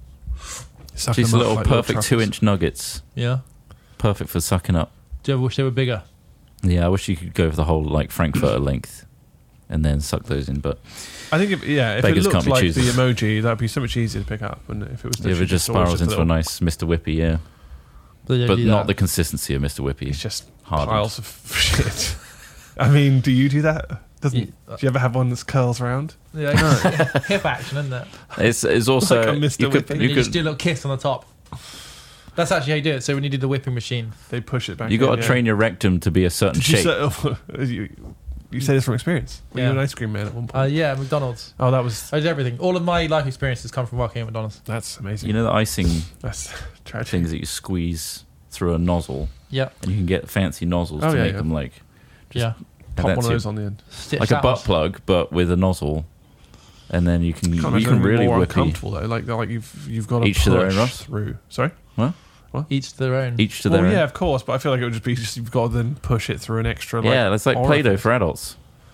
Suck She's them up little like perfect truffles. two-inch nuggets, yeah. perfect for sucking up. Do you ever wish they were bigger? Yeah, I wish you could go for the whole like Frankfurter length, and then suck those in. But I think if, yeah, if Beggars it can't looked be like the choosers. emoji, that'd be so much easier to pick up. And if it was, if it literally just always spirals into a little- nice Mister Whippy, yeah, They don't but do not that. the consistency of Mister Whippy. it's just Hardened. piles of shit. I mean, do you do that? Doesn't Yeah. do you ever have one that curls around? Yeah, hip action, isn't it? It's, it's also Like a Mister you could, Whippy. You, you just do could a little kiss on the top. That's actually how you do it. So when you do the whipping machine, They push it back. you got in, to yeah. train your rectum to be a certain Did you, shape. say, you, you say this from experience? Were Yeah. you an ice cream man at one point? uh, yeah, McDonald's. oh, that was I did everything. All of my life experiences come from working at McDonald's. that's amazing. You know the icing that's tragic. things that you squeeze through a nozzle, Yeah, and you can get fancy nozzles Oh, to yeah, make yeah. them like yeah. Pop that's one of your- those on the end. Stitch like a that butt off. plug, but with a nozzle, and then you can Can't you imagine can anything really more whippy. uncomfortable though. Like like you've you've got to Each to their own, push Ross? through. Sorry. Each to their own. Each to well, their yeah, own. of course, but I feel like it would just be just you've got to then push it through an extra. Like, Yeah, that's like orifice. Play-Doh for adults.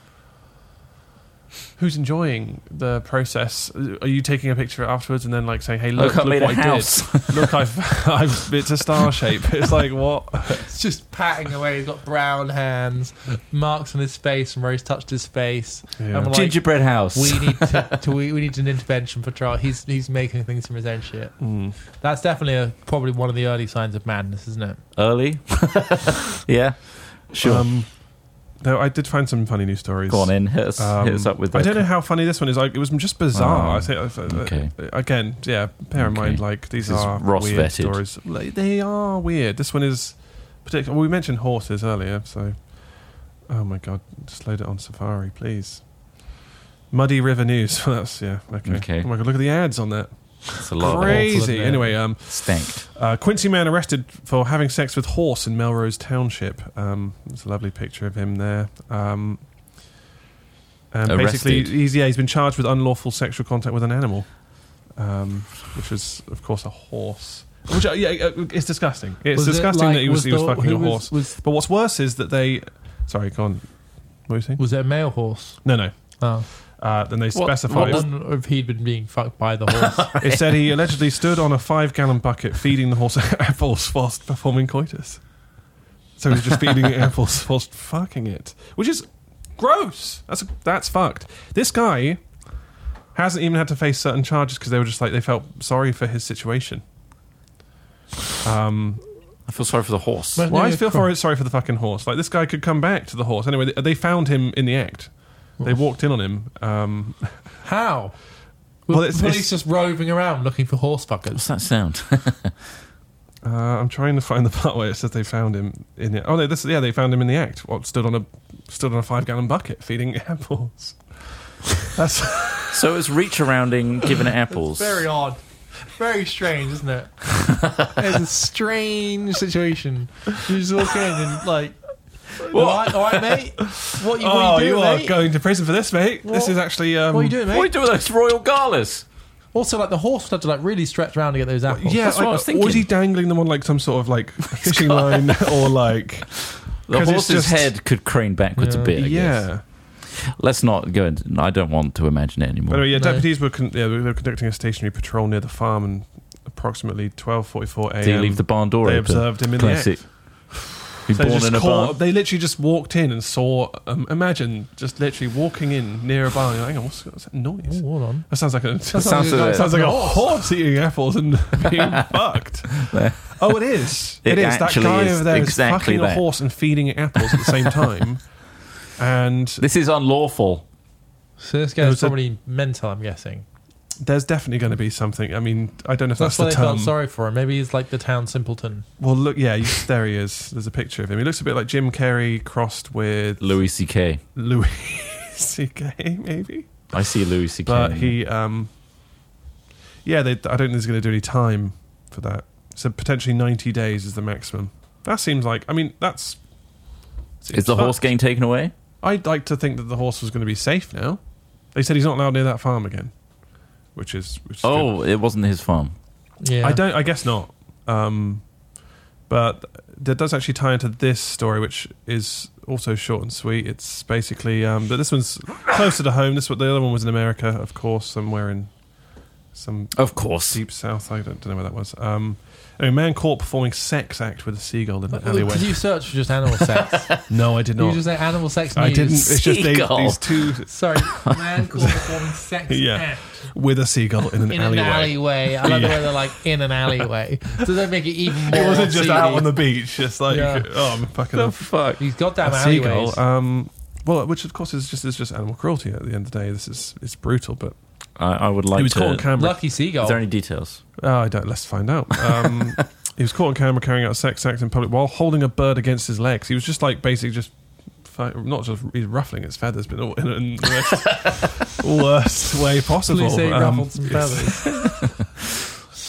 Who's enjoying the process? Are you taking a picture afterwards and then like say, "Hey, look, Look, I look made what a I house." did. Look, I've, I've it's a star shape." It's like what? It's just patting away. He's got brown hands, marks on his face from where he's touched his face. Yeah. And we're like, Gingerbread house. we need to, to we, we need an intervention for Charles. He's he's making things from his own shit. Mm. That's definitely a, probably one of the early signs of madness, isn't it? Early. Yeah. Sure. Um, though I did find some funny news stories. Go on in. Hit us, Um, hit us up with I that. don't know how funny this one is. Like, it was just bizarre. Oh, I think. uh, okay. Again, yeah. Bear in Okay. mind, like these This is are Ross weird vetted. stories. Like, they are weird. This one is Particular, well, we mentioned horses earlier, so... Oh, my God. Just load it on Safari, please. Muddy River News. That's, yeah, okay. Okay. Oh, my God, look at the ads on that. It's a lot Crazy. of Anyway, um, stanked. uh, Quincy man arrested for having sex with horse in Melrose Township. Um, there's a lovely picture of him there. Um, and basically, Arrested. he's, yeah, he's been charged with unlawful sexual contact with an animal, um, which was, of course, a horse. Which, uh, yeah, uh, it's disgusting. It's Was it disgusting like- that he was, was he was the- fucking who a was- horse. was- But what's worse is that they... Sorry, go on. What were you saying? Was it a male horse? No, no. Oh. Uh, then they What- specified... I wonder if he'd been being fucked by the horse. It said he allegedly stood on a five-gallon bucket feeding the horse apples whilst performing coitus. So he was just feeding it apples whilst fucking it, which is gross. That's that's fucked. This guy hasn't even had to face certain charges because they were just like they felt sorry for his situation. Um, I feel sorry for the horse. But- well, I no, feel cool. for, sorry for the fucking horse. Like this guy could come back to the horse anyway. They, they found him in the act. They walked in on him. Um, How? Well, Well, it's- police it's- just roving around looking for horse What's fuckers. that sound? Uh, I'm trying to find the part where it says they found him in the. Oh no, this yeah, they found him in the act. What stood on a stood on a five gallon bucket feeding apples. That's So it's reach arounding, giving it apples. Very odd. Very strange, isn't it? It's a strange situation. You just walk in and like, all right, all right, mate. What you, what oh, you doing, you are mate? going to prison for this, mate. This What? is actually. Um, What are you doing, mate? What are you doing with those royal galas? Also, like the horse had to like really stretch around to get those apples. Yeah, That's what like, I was or thinking. is he dangling them on like some sort of like fishing line or like? The 'Cause it's horse's just- head could crane backwards Yeah. a bit. I Yeah. guess. Let's not go into. I don't want to imagine it anymore. Anyway, yeah, No. deputies were con- yeah, they were conducting a stationary patrol near the farm, and approximately twelve forty-four a.m. Do you leave the barn door they open? observed him in Classic. the act. You're So they born just in a caught- barn. They literally just walked in and saw. Um, imagine just literally walking in near a barn. You're like, hang on, what's, what's that noise? Ooh, hold on. That sounds like a sounds sounds, like a- sounds like a horse eating apples and being fucked. Oh, it is. It It is. That actually guy is over there is exactly fucking a that. horse and feeding it apples at the same time. And This is unlawful. So this There guy's was a- probably mental, I'm guessing. there's definitely going to be something. I mean, I don't know if That's that's, why the they term. felt sorry for him. Maybe he's like the town simpleton. Well, look, yeah, you, there he is. There's a picture of him. He looks a bit like Jim Carrey crossed with Louis C K. Louis C K, maybe. I see Louis C K. But he, um, yeah, they, I don't think he's going to do any time for that. So potentially ninety days is the maximum. That seems like, I mean, that's. Is the horse fucked. getting taken away? I'd like to think that the horse was going to be safe now. They said he's not allowed near that farm again, which is. Which is Oh, it wasn't his farm. good. Yeah. I don't. I guess not. Um, but that does actually tie into this story, which is also short and sweet. It's basically um, but this one's closer to home. This one, the other one was in America, of course, somewhere in some Of course. deep south. I don't, don't know where that was. Um, anyway, man caught performing sex act with a seagull in an alleyway. Did you search for just animal sex? No, I did Did you not. just say animal sex I news? didn't. It's just they, Seagull. these two Sorry, man caught performing sex Yeah. act with a seagull in an in alleyway. an alleyway. I love the Yeah. way they're like in an alleyway. So they make it even more. It wasn't just seedy. out on the beach, just like Yeah. oh, I'm fucking The a, fuck? These goddamn a alleyways. seagull. Um, well, which of course is just is just animal cruelty. At the end of the day, this is it's brutal. But I, I would like he was to. caught on camera. Lucky seagull. Is there any details? Oh, I don't. Let's find out. Um, he was caught on camera carrying out a sex act in public while holding a bird against his legs. He was just like basically just. fi- Not just he's ruffling its feathers, but in, in the worst, worst way possible. Please say he Um, ruffled some feathers.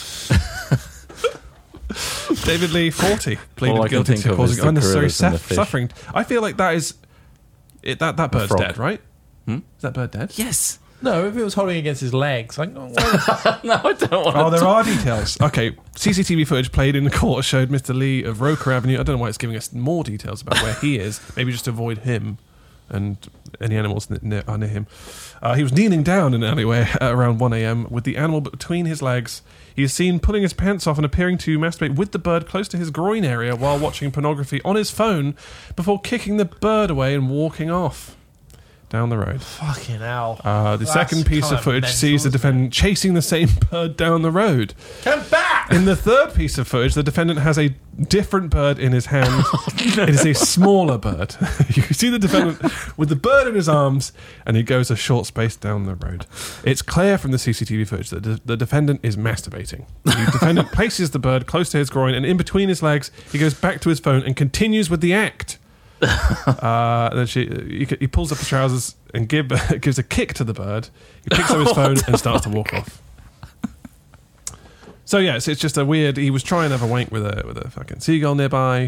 David Lee, forty, All I pleaded can guilty think to of is causing the unnecessary gorillas and the suff- fish. suffering. I feel like that is it, that that bird's frog. dead, right? Hmm? Is that bird dead? Yes. No, if it was holding against his legs, like, oh, wait. No, I don't want Oh, to. there are details. Okay, C C T V footage played in the court showed Mister Lee of Roker Avenue. I don't know why it's giving us more details about where he is. Maybe just to avoid him and any animals n- near, are near him. Uh, he was kneeling down in an alleyway at around one a.m. with the animal between his legs. He is seen pulling his pants off and appearing to masturbate with the bird close to his groin area while watching pornography on his phone before kicking the bird away and walking off. down the road. Fucking hell. Uh, the That's second piece kind of footage mental, sees the isn't defendant chasing the same bird down the road. Come back! In the third piece of footage, the defendant has a different bird in his hand. It is a smaller bird. You can see the defendant with the bird in his arms, and he goes a short space down the road. It's clear from the C C T V footage that the, the defendant is masturbating. The defendant places the bird close to his groin, and in between his legs, he goes back to his phone and continues with the act. uh, then she, he, he pulls up the trousers and give, gives a kick to the bird. He picks up his phone and starts to walk off. So yeah, it's, it's just a weird. He was trying to have a wank with a with a fucking seagull nearby.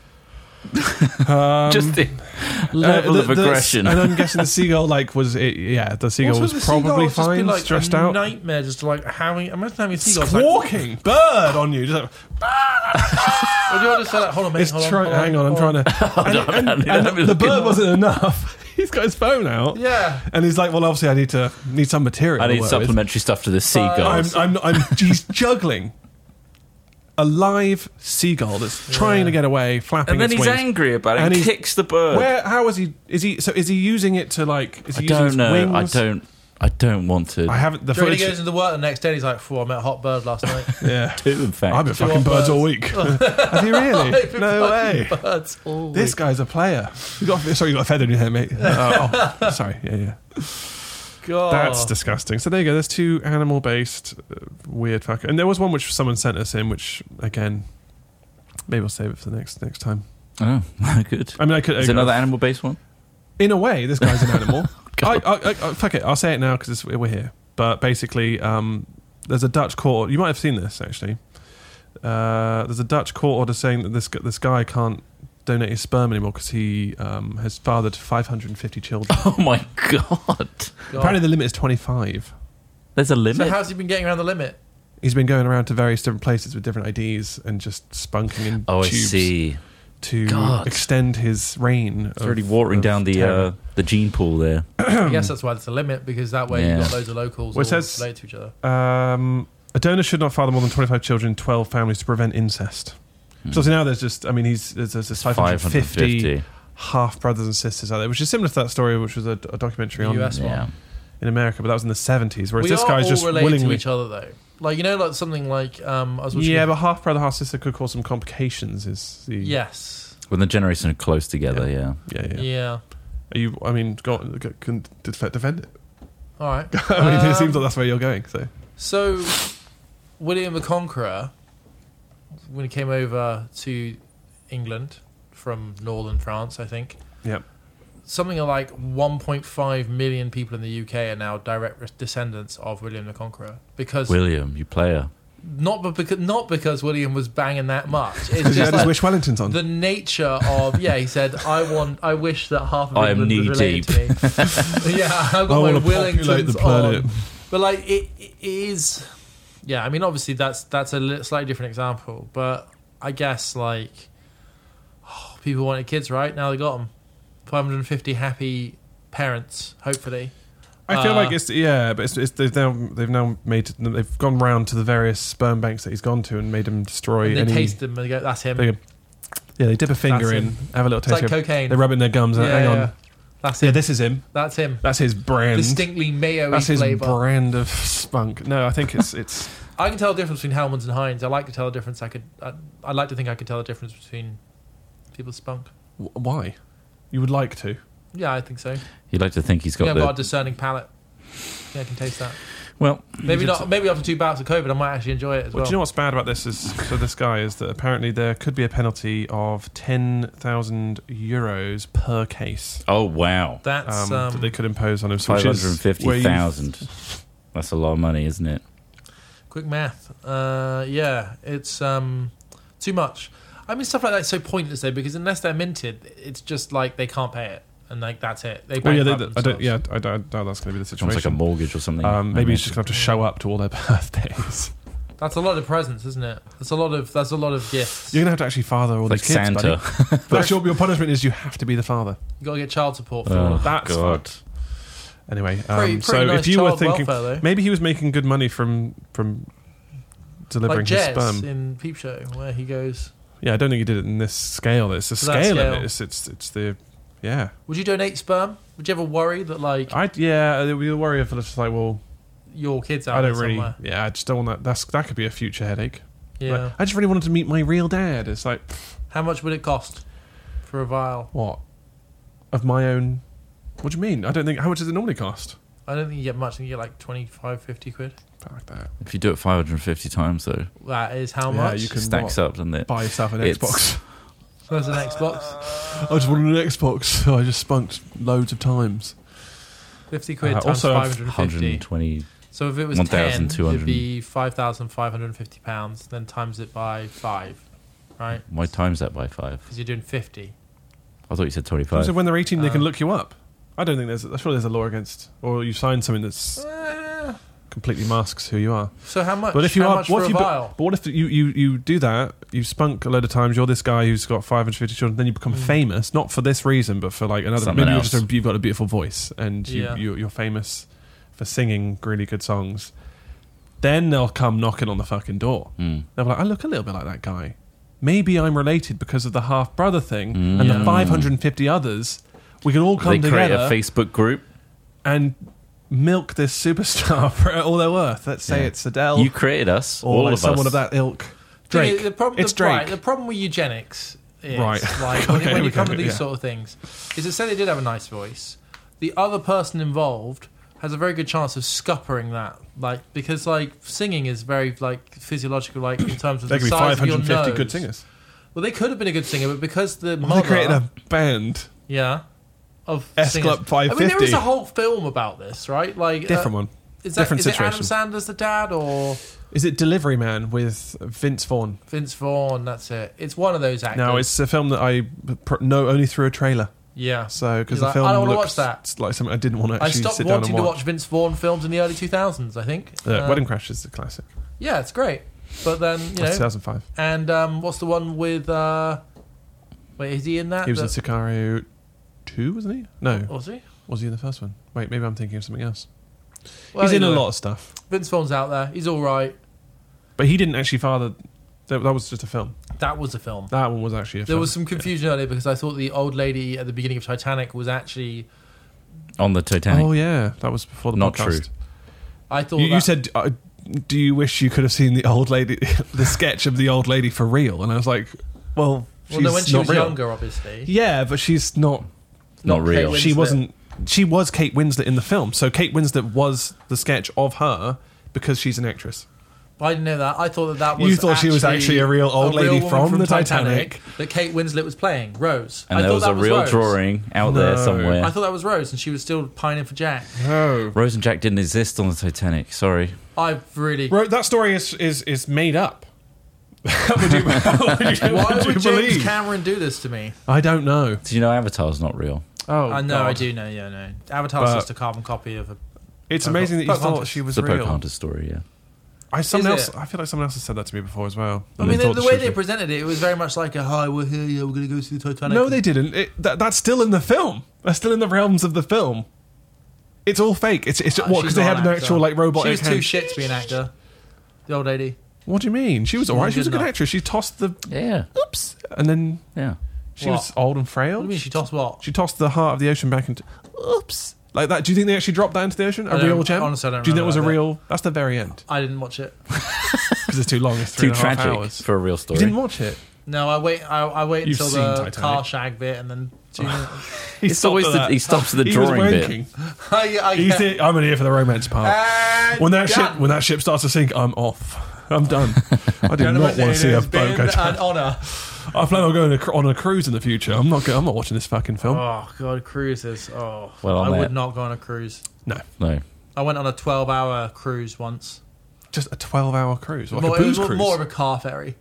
Um, Just the level uh, the, of aggression. The, and I'm guessing the seagull like was it, yeah the seagull Also, was the probably seagull just be fine, like stressed a out. Nightmare, just like having. Imagine having a seagull Squawking like, bird on you. Just like, Would you want to say that? Hold on, mate. it's Hold on, try- hold on, hang on, I'm hold trying to. And, on, and- man. and Let me the look bird at wasn't enough. He's got his phone out. Yeah. And he's like, well, obviously, I need to need some material. I to need work with. supplementary stuff to the I'm, seagulls. I'm, I'm, he's juggling a live seagull that's trying to get away, flapping and then its he's wings. angry about it And and he's- kicks the bird. Where? How is he? Is he? So is he using it to like? Is I he using don't its know. wings? I don't. I don't want to. I haven't. The Do you reckon footage. he goes into work the next day and he's like, "Phew, I met a hot bird last night." Yeah. Two, in fact. I've been Two fucking hot birds birds. all week. Have you really? I've been No fucking way. Birds all This week. guy's a player. You got sorry, you got a feather in your hair, mate. Oh, oh, sorry. Yeah, yeah. God. That's disgusting. So there you go. There's two animal-based uh, weird fuck. And there was one which someone sent us in, which again, maybe we'll save it for the next next time. Oh, good. I mean, I could. Is I, another animal-based one? In a way, this guy's an animal. I, I, I, I, fuck it. I'll say it now because we're here. But basically, um, there's a Dutch court. You might have seen this actually. Uh, there's a Dutch court order saying that this gu- this guy can't donate his sperm anymore because he um, has fathered five hundred fifty children. Oh my god! God. Apparently, the limit is twenty-five. There's a limit. So how's he been getting around the limit? He's been going around to various different places with different I Ds and just spunking in oh, I tubes see. to God. extend his reign. It's already watering down the uh, the gene pool there. I guess that's why it's a limit, because that way Yeah. you've got loads of locals Well, it all says- related to each other. Um, a donor should not father more than twenty-five children in twelve families to prevent incest. Hmm. So, so now there's just, I mean, he's there's, there's this five hundred fifty, five hundred fifty. half brothers and sisters out there, which is similar to that story, which was a, a documentary The on U S one. Yeah. in America, but that was in the seventies. Whereas We this are guy's all just related willingly. to each other, though. Like, you know, like something like um, I was watching. Yeah, a- but half brother, half sister could cause some complications. Is the yes, When the generations are close together, yeah. yeah, yeah. yeah. Are you? I mean, go on, go- can defend, defend it. All right. I mean, it Um, seems like that's where you're going. So So, William the Conqueror, when he came over to England from northern France, I think, yeah. something like one point five million people in the U K are now direct descendants of William the Conqueror. Because William, you player. not be- because not because William was banging that much. It's Because he had just his like Wish Wellingtons on. the nature of yeah. He said, "I want. I wish that half of I am England was related to me." Yeah, I've I got my want to populate Wellingtons the planet. on. But like it, it is, yeah. I mean, obviously that's that's a li- slightly different example, but I guess like oh, people wanted kids, right? Now they got them. five hundred fifty happy parents, hopefully. I feel Uh, like it's yeah, but it's, it's they've now they've now made they've gone round to the various sperm banks that he's gone to and made him destroy And they any. taste them and they go, "That's him." They go, yeah, they dip a finger That's in, him. have a little It's taste. like of it. cocaine. They rub it in their gums. and Yeah, hang on, yeah. That's yeah, him. this is him. That's him. That's his brand. Distinctly mayo-y That's his flavour. brand of spunk. No, I think it's it's. I can tell the difference between Hellmann's and Heinz. I like to tell the difference. I could. I, I like to think I could tell the difference between people's spunk. w- Why? You would like to? Yeah, I think so. You'd like to think he's got Yeah, I've the... got a discerning palate. Yeah, I can taste that. Well, Maybe did- not. Maybe after two bouts of COVID, I might actually enjoy it as Well, well. do you know what's bad about this is for this guy is that apparently there could be a penalty of ten thousand euros per case oh, wow. That's um, um, that they could impose on him. so five which is hundred fifty where you- thousand. That's a lot of money, isn't it? quick math. Uh, yeah, it's um, too much. I mean, stuff like that is so pointless though, because unless they're minted, it's just like they can't pay it, and like that's it. They Well, yeah, they, bankrupt I don't. themselves. Yeah, I don't, I doubt that's going to be the It's almost like a situation. mortgage or something. Um, I maybe he's imagine. just going to have to show up to all their birthdays. That's a lot of presents, isn't it? That's a lot of. That's a lot of gifts. You're going to have to actually father all like these kids, Santa. buddy. That's your, your punishment is you have to be the father. You got to get child support for all Oh, of that. That's God. Anyway, um, Pretty- pretty so nice if you were child thinking, welfare, though. maybe he was making good money from from delivering Like his Jez sperm. in Peep Show, where he goes. Yeah, I don't think he did it in this scale. It's the To that scale, scale. of it. It's it's it's the Yeah. Would you donate sperm? Would you ever worry that like I yeah, it would be a worry if it's like, well, your kids out I don't there really. somewhere? Yeah, I just don't want that. That's that could be a future headache. Yeah. Like, I just really wanted to meet my real dad. It's like, pff, How much would it cost for a vial? what? Of my own. What do you mean? I don't think. How much does it normally cost? I don't think you get much. I think you get like twenty-five, fifty quid. Something like that. If you do it five hundred fifty times, though, That is how Yeah, much? you it can stacks what, up, doesn't it? buy yourself an It's- Xbox. There's an Xbox. I just wanted an Xbox. So I just spunked loads of times. fifty quid Uh, times also, five hundred fifty. one hundred twenty. So if it was ten, twelve hundred. it'd be five thousand five hundred fifty pounds. Then times it by five, right? Why times that by five? Because you're doing fifty. I thought you said twenty-five. So when they're eighteen, they can Uh, look you up. I don't think there's. I'm sure there's a law against, or you sign something that's Eh, completely masks who you are. so how much? But if you how are, much what for if a you? vial? But what if you, you you do that? You spunk a load of times. You're this guy who's got five hundred fifty children. Then you become Mm. famous, not for this reason, but for like another. Something maybe you're else. just a, you've got a beautiful voice, and you, Yeah. you you're famous for singing really good songs. Then they'll come knocking on the fucking door. Mm. They'll be like, I look a little bit like that guy. Maybe I'm related because of the half brother thing, Mm. and Yeah. the five hundred fifty others. We can all come They create together a Facebook group. and milk this superstar for all they're worth. Let's say Yeah. it's Adele You created us, or all like of someone us. of that ilk. Thing Drake. is, The problem, it's the, Drake. Right, the problem with eugenics is, Right. like, when, Okay, when you we come go, to these yeah. sort of things, is that say they did have a nice voice, the other person involved has a very good chance of scuppering that, like because like singing is very like physiological, like in terms of There the could be size five of your hundred fifty nose. good singers. Well, they could have been a good singer, but because the Well, mother, they created a band. yeah, of S singers. Club five I mean, there fifty. is a whole film about this, right? Like Different uh, one. Is that Different is situation. it Adam Sandler's the dad or Is it Delivery Man with Vince Vaughn? Vince Vaughn? That's it. It's one of those actors. No, it's a film that I pr- know only through a trailer. yeah. So because You're the like, film I don't wanna looks watch that. like something I didn't want to I actually stopped sit down wanting and to watch. watch Vince Vaughn films in the early two thousands, I think. Uh, Uh, Wedding Crash is the classic. Yeah, it's great. But then, you That's know, two thousand five. and um, what's the one with. Uh, wait, is he in that? He was The- in Sicario two, wasn't he? No, Was he? was he in the first one? Wait, maybe I'm thinking of something else. Well, He's in a anyway, lot of stuff, Vince Vaughn's out there. He's all right. but he didn't actually father. That, that was just a film. That was a film. That one was actually a There film. was some confusion earlier because I thought the old lady at the beginning of Titanic was actually. on the Titanic. Oh yeah, that was before the Not podcast. true. I thought You, you that- said, uh, "Do you wish you could have seen the old lady, the sketch of the old lady for real?" And I was like, "Well, she's Well, no, when she not was real. younger, obviously. Yeah, but she's not. Not Kate real. She Winslet. wasn't. She was Kate Winslet in the film. So Kate Winslet was the sketch of her because she's an actress. I didn't know that. I thought that that was. You thought she was actually a real old lady woman from the Titanic. that Kate Winslet was playing Rose. And I there thought was that a real Rose. drawing out there No. somewhere. I thought that was Rose, and she was still pining for Jack. Oh, Rose and Jack didn't exist on the Titanic. Sorry. I really. Bro, that story is is is made up. How would you, how would you, Why would you would James believe? Cameron do this to me? I don't know. Do you know Avatar's not real? Oh, I know, I God. do know. Yeah, no. Avatar's But- just a carbon copy of a. It's Poca- amazing that you thought Pocahontas. she was It's a real. Pocahontas story, yeah. I someone Is else. it? I feel like someone else has said that to me before as well. I And mean, they the, thought the she way was they real. presented it, it was very much like a, "Hi, we're here. Yeah, we're going to go see the Titanic." No, they didn't. It, that, that's still in the film. That's still in the realms of the film. It's all fake. It's it's Uh, what she's because they not had an actor. actual like robotic. She was too hand. shit to be an actor. The old lady. What do you mean? She was She alright. wasn't She was a good good enough. actress. She tossed the Yeah. oops, and then Yeah. she What? was old and frail. What do you mean she tossed what? She tossed the heart of the ocean back into oops like that. Do you think they actually dropped that into the ocean? I A don't- real gem? honestly, I don't do you think it was a remember that real? That's the very end I didn't watch it. because it's too long. It's three Too and a half tragic hours. for a real You story. didn't watch it. No, I wait. I, I wait You've until seen the Titanic. car shag bit, and then. Tune in. He It's stopped always at the, that. he stops at the He was drawing bit. wanking. I, I, He's the- I'm only here for the romance part. And When that ship done. when that ship starts to sink, I'm off. I'm done. I do not want to see a It's boat been go an down. honour. I plan on going to cru- on a cruise in the future. I'm not. Go- I'm not watching this fucking film. Oh god, cruises. Oh, Well, I on would that- not go on a cruise. No, No. I went on a twelve-hour cruise once. just a twelve-hour cruise, like more, a booze it was cruise. more of a car ferry.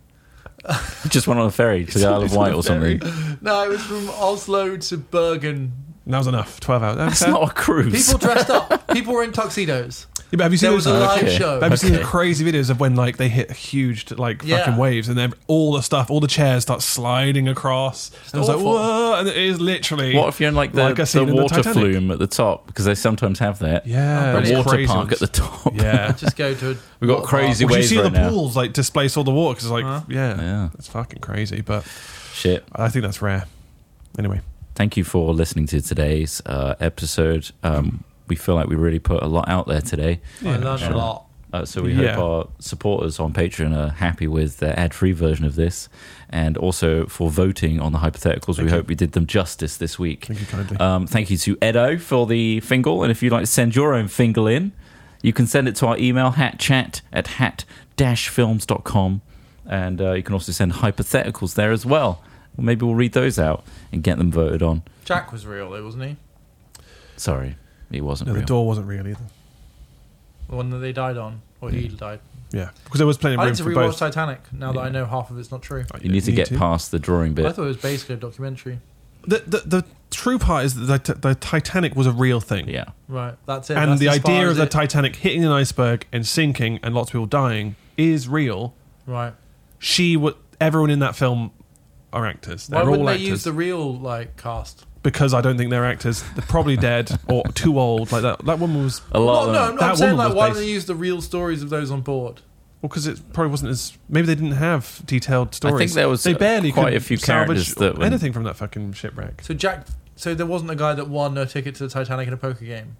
Just went on a ferry to the Isle of Wight or something. No, it was from Oslo to Bergen. And that was enough. Twelve hours. That's Okay. not a cruise. People dressed up. People were in tuxedos. Yeah, but have you seen There those? was a live Okay. show. Have you seen the Okay. crazy videos of when like they hit huge like Yeah. fucking waves and then all the stuff, all the chairs start sliding across? And I was like, awful. whoa! And it is literally What if you're in like the, Like a scene the in the water Titanic. flume at the top? Because they sometimes have that. yeah, The it's water crazy park ones. at the top. Yeah. Just go to. A We've got water crazy Well, you waves see right the now. pools like displace all the water because like Huh? yeah, Yeah. it's fucking crazy. But Shit. I think that's rare. Anyway, thank you for listening to today's uh, episode. Um, we feel like we really put a lot out there today. I learned a lot. Uh, so we Yeah. hope our supporters on Patreon are happy with the ad-free version of this, and also for voting on the hypotheticals. Thank we you. hope we did them justice this week. Thank you kindly. Um, thank you to Edo for the fingle, and if you'd like to send your own fingle in, you can send it to our email hatchat at hat dash films dot com, and uh, you can also send hypotheticals there as well. Maybe we'll read those out and get them voted on. Jack was real, though, wasn't he? Sorry, he wasn't no, real. the door wasn't real either. The one that they died on, or he died. Yeah, because there was plenty of I room need to for rewatch both. Titanic now that I know half of it's not true. You need to get past the drawing bit. I thought it was basically a documentary. The, the the true part is that the, the Titanic was a real thing. Yeah. Right, that's it. And That's the as far idea as of the it- Titanic hitting an iceberg and sinking and lots of people dying is real. Right. She would. Everyone in that film are actors. They're Why all wouldn't they actors. use the real like cast? Because I don't think they're actors. They're probably dead or too old. Like that. That woman was. A lot Well, of no, them. no, I'm That saying woman like, was why based- don't they use the real stories of those on board? Well, because it probably wasn't as. Maybe they didn't have detailed stories. I think there was They barely quite could a few salvage characters that were- anything from that fucking shipwreck. So Jack, so there wasn't a guy that won a ticket to the Titanic in a poker game.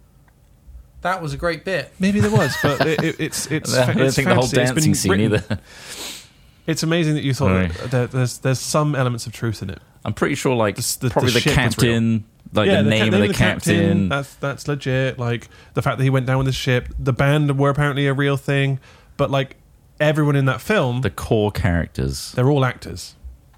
That was a great bit. Maybe there was, but it, it, it's it's. I don't it's think the whole fantasy. It's been dancing scene written- either. It's amazing that you thought Right. that there, there's there's some elements of truth in it. I'm pretty sure, like, The- the- probably the the, ship was captain, like Yeah, the, ca- name of the, captain. That's that's legit. Like the fact that he went down with the ship. The band were apparently a real thing, but like everyone in that film, the core characters. they're all actors.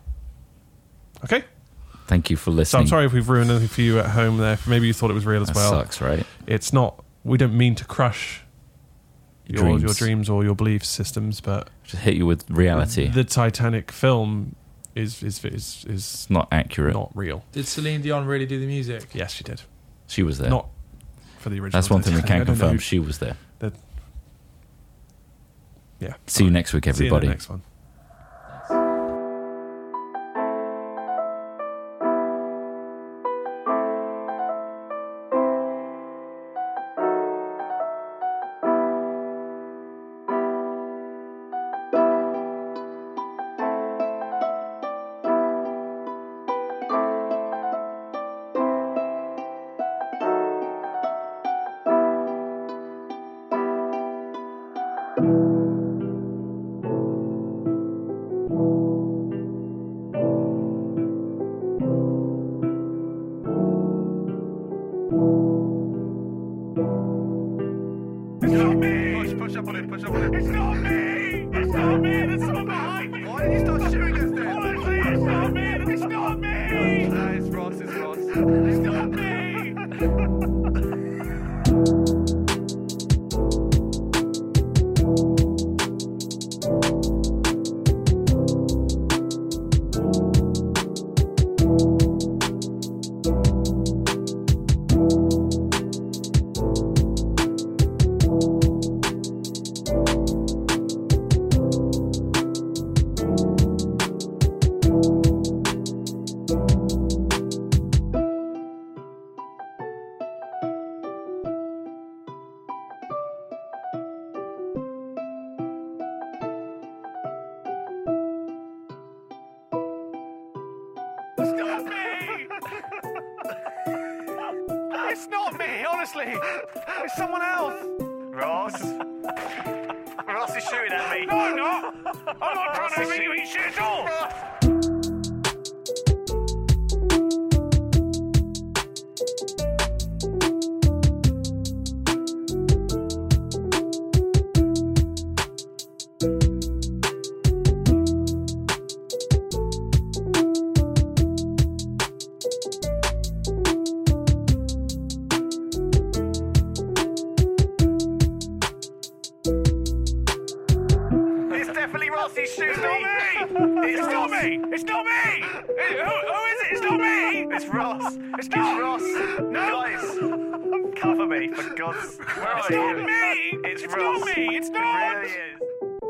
Okay. Thank you for So listening. I'm sorry if we've ruined anything for you at home. There, maybe you thought it was real as That well. sucks, right? It's not. We don't mean to crush your Dreams. your dreams or your belief systems, but Just hit you with reality. the Titanic film is is is is It's not accurate. not real. Did Celine Dion really do the music? Yes, she did. She was there. Not for the original. That's one thing we Titanic. can I don't know confirm. who- She was there. that- yeah. See you next week, See you in everybody. the next one. It's not me! Push, push up on it, push up on it. It's not me! It's not me! There's someone behind me! Why did you start shooting us then? Honestly, it's not me! It's not me! Nah, it's Ross, it's Ross. It's not me! It's not me! It's not me, honestly! It's someone else! Ross? Ross is shooting at me. No, I'm not! I'm not trying to make you eat shit at all! It's definitely Ross, he's shooting It's not me! It's not me! It's not me! It- who, who is it? It's not me! It's Ross! It's not Ross! No! Guys! Cover me, for God's sake. It's not me! It's, it's Ross! Not me! It's not! It really is.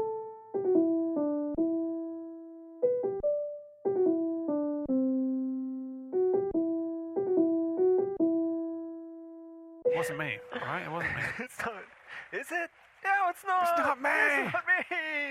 It wasn't me, alright? It wasn't me. It's not. Is it? No, it's not. It's not me. It's not me.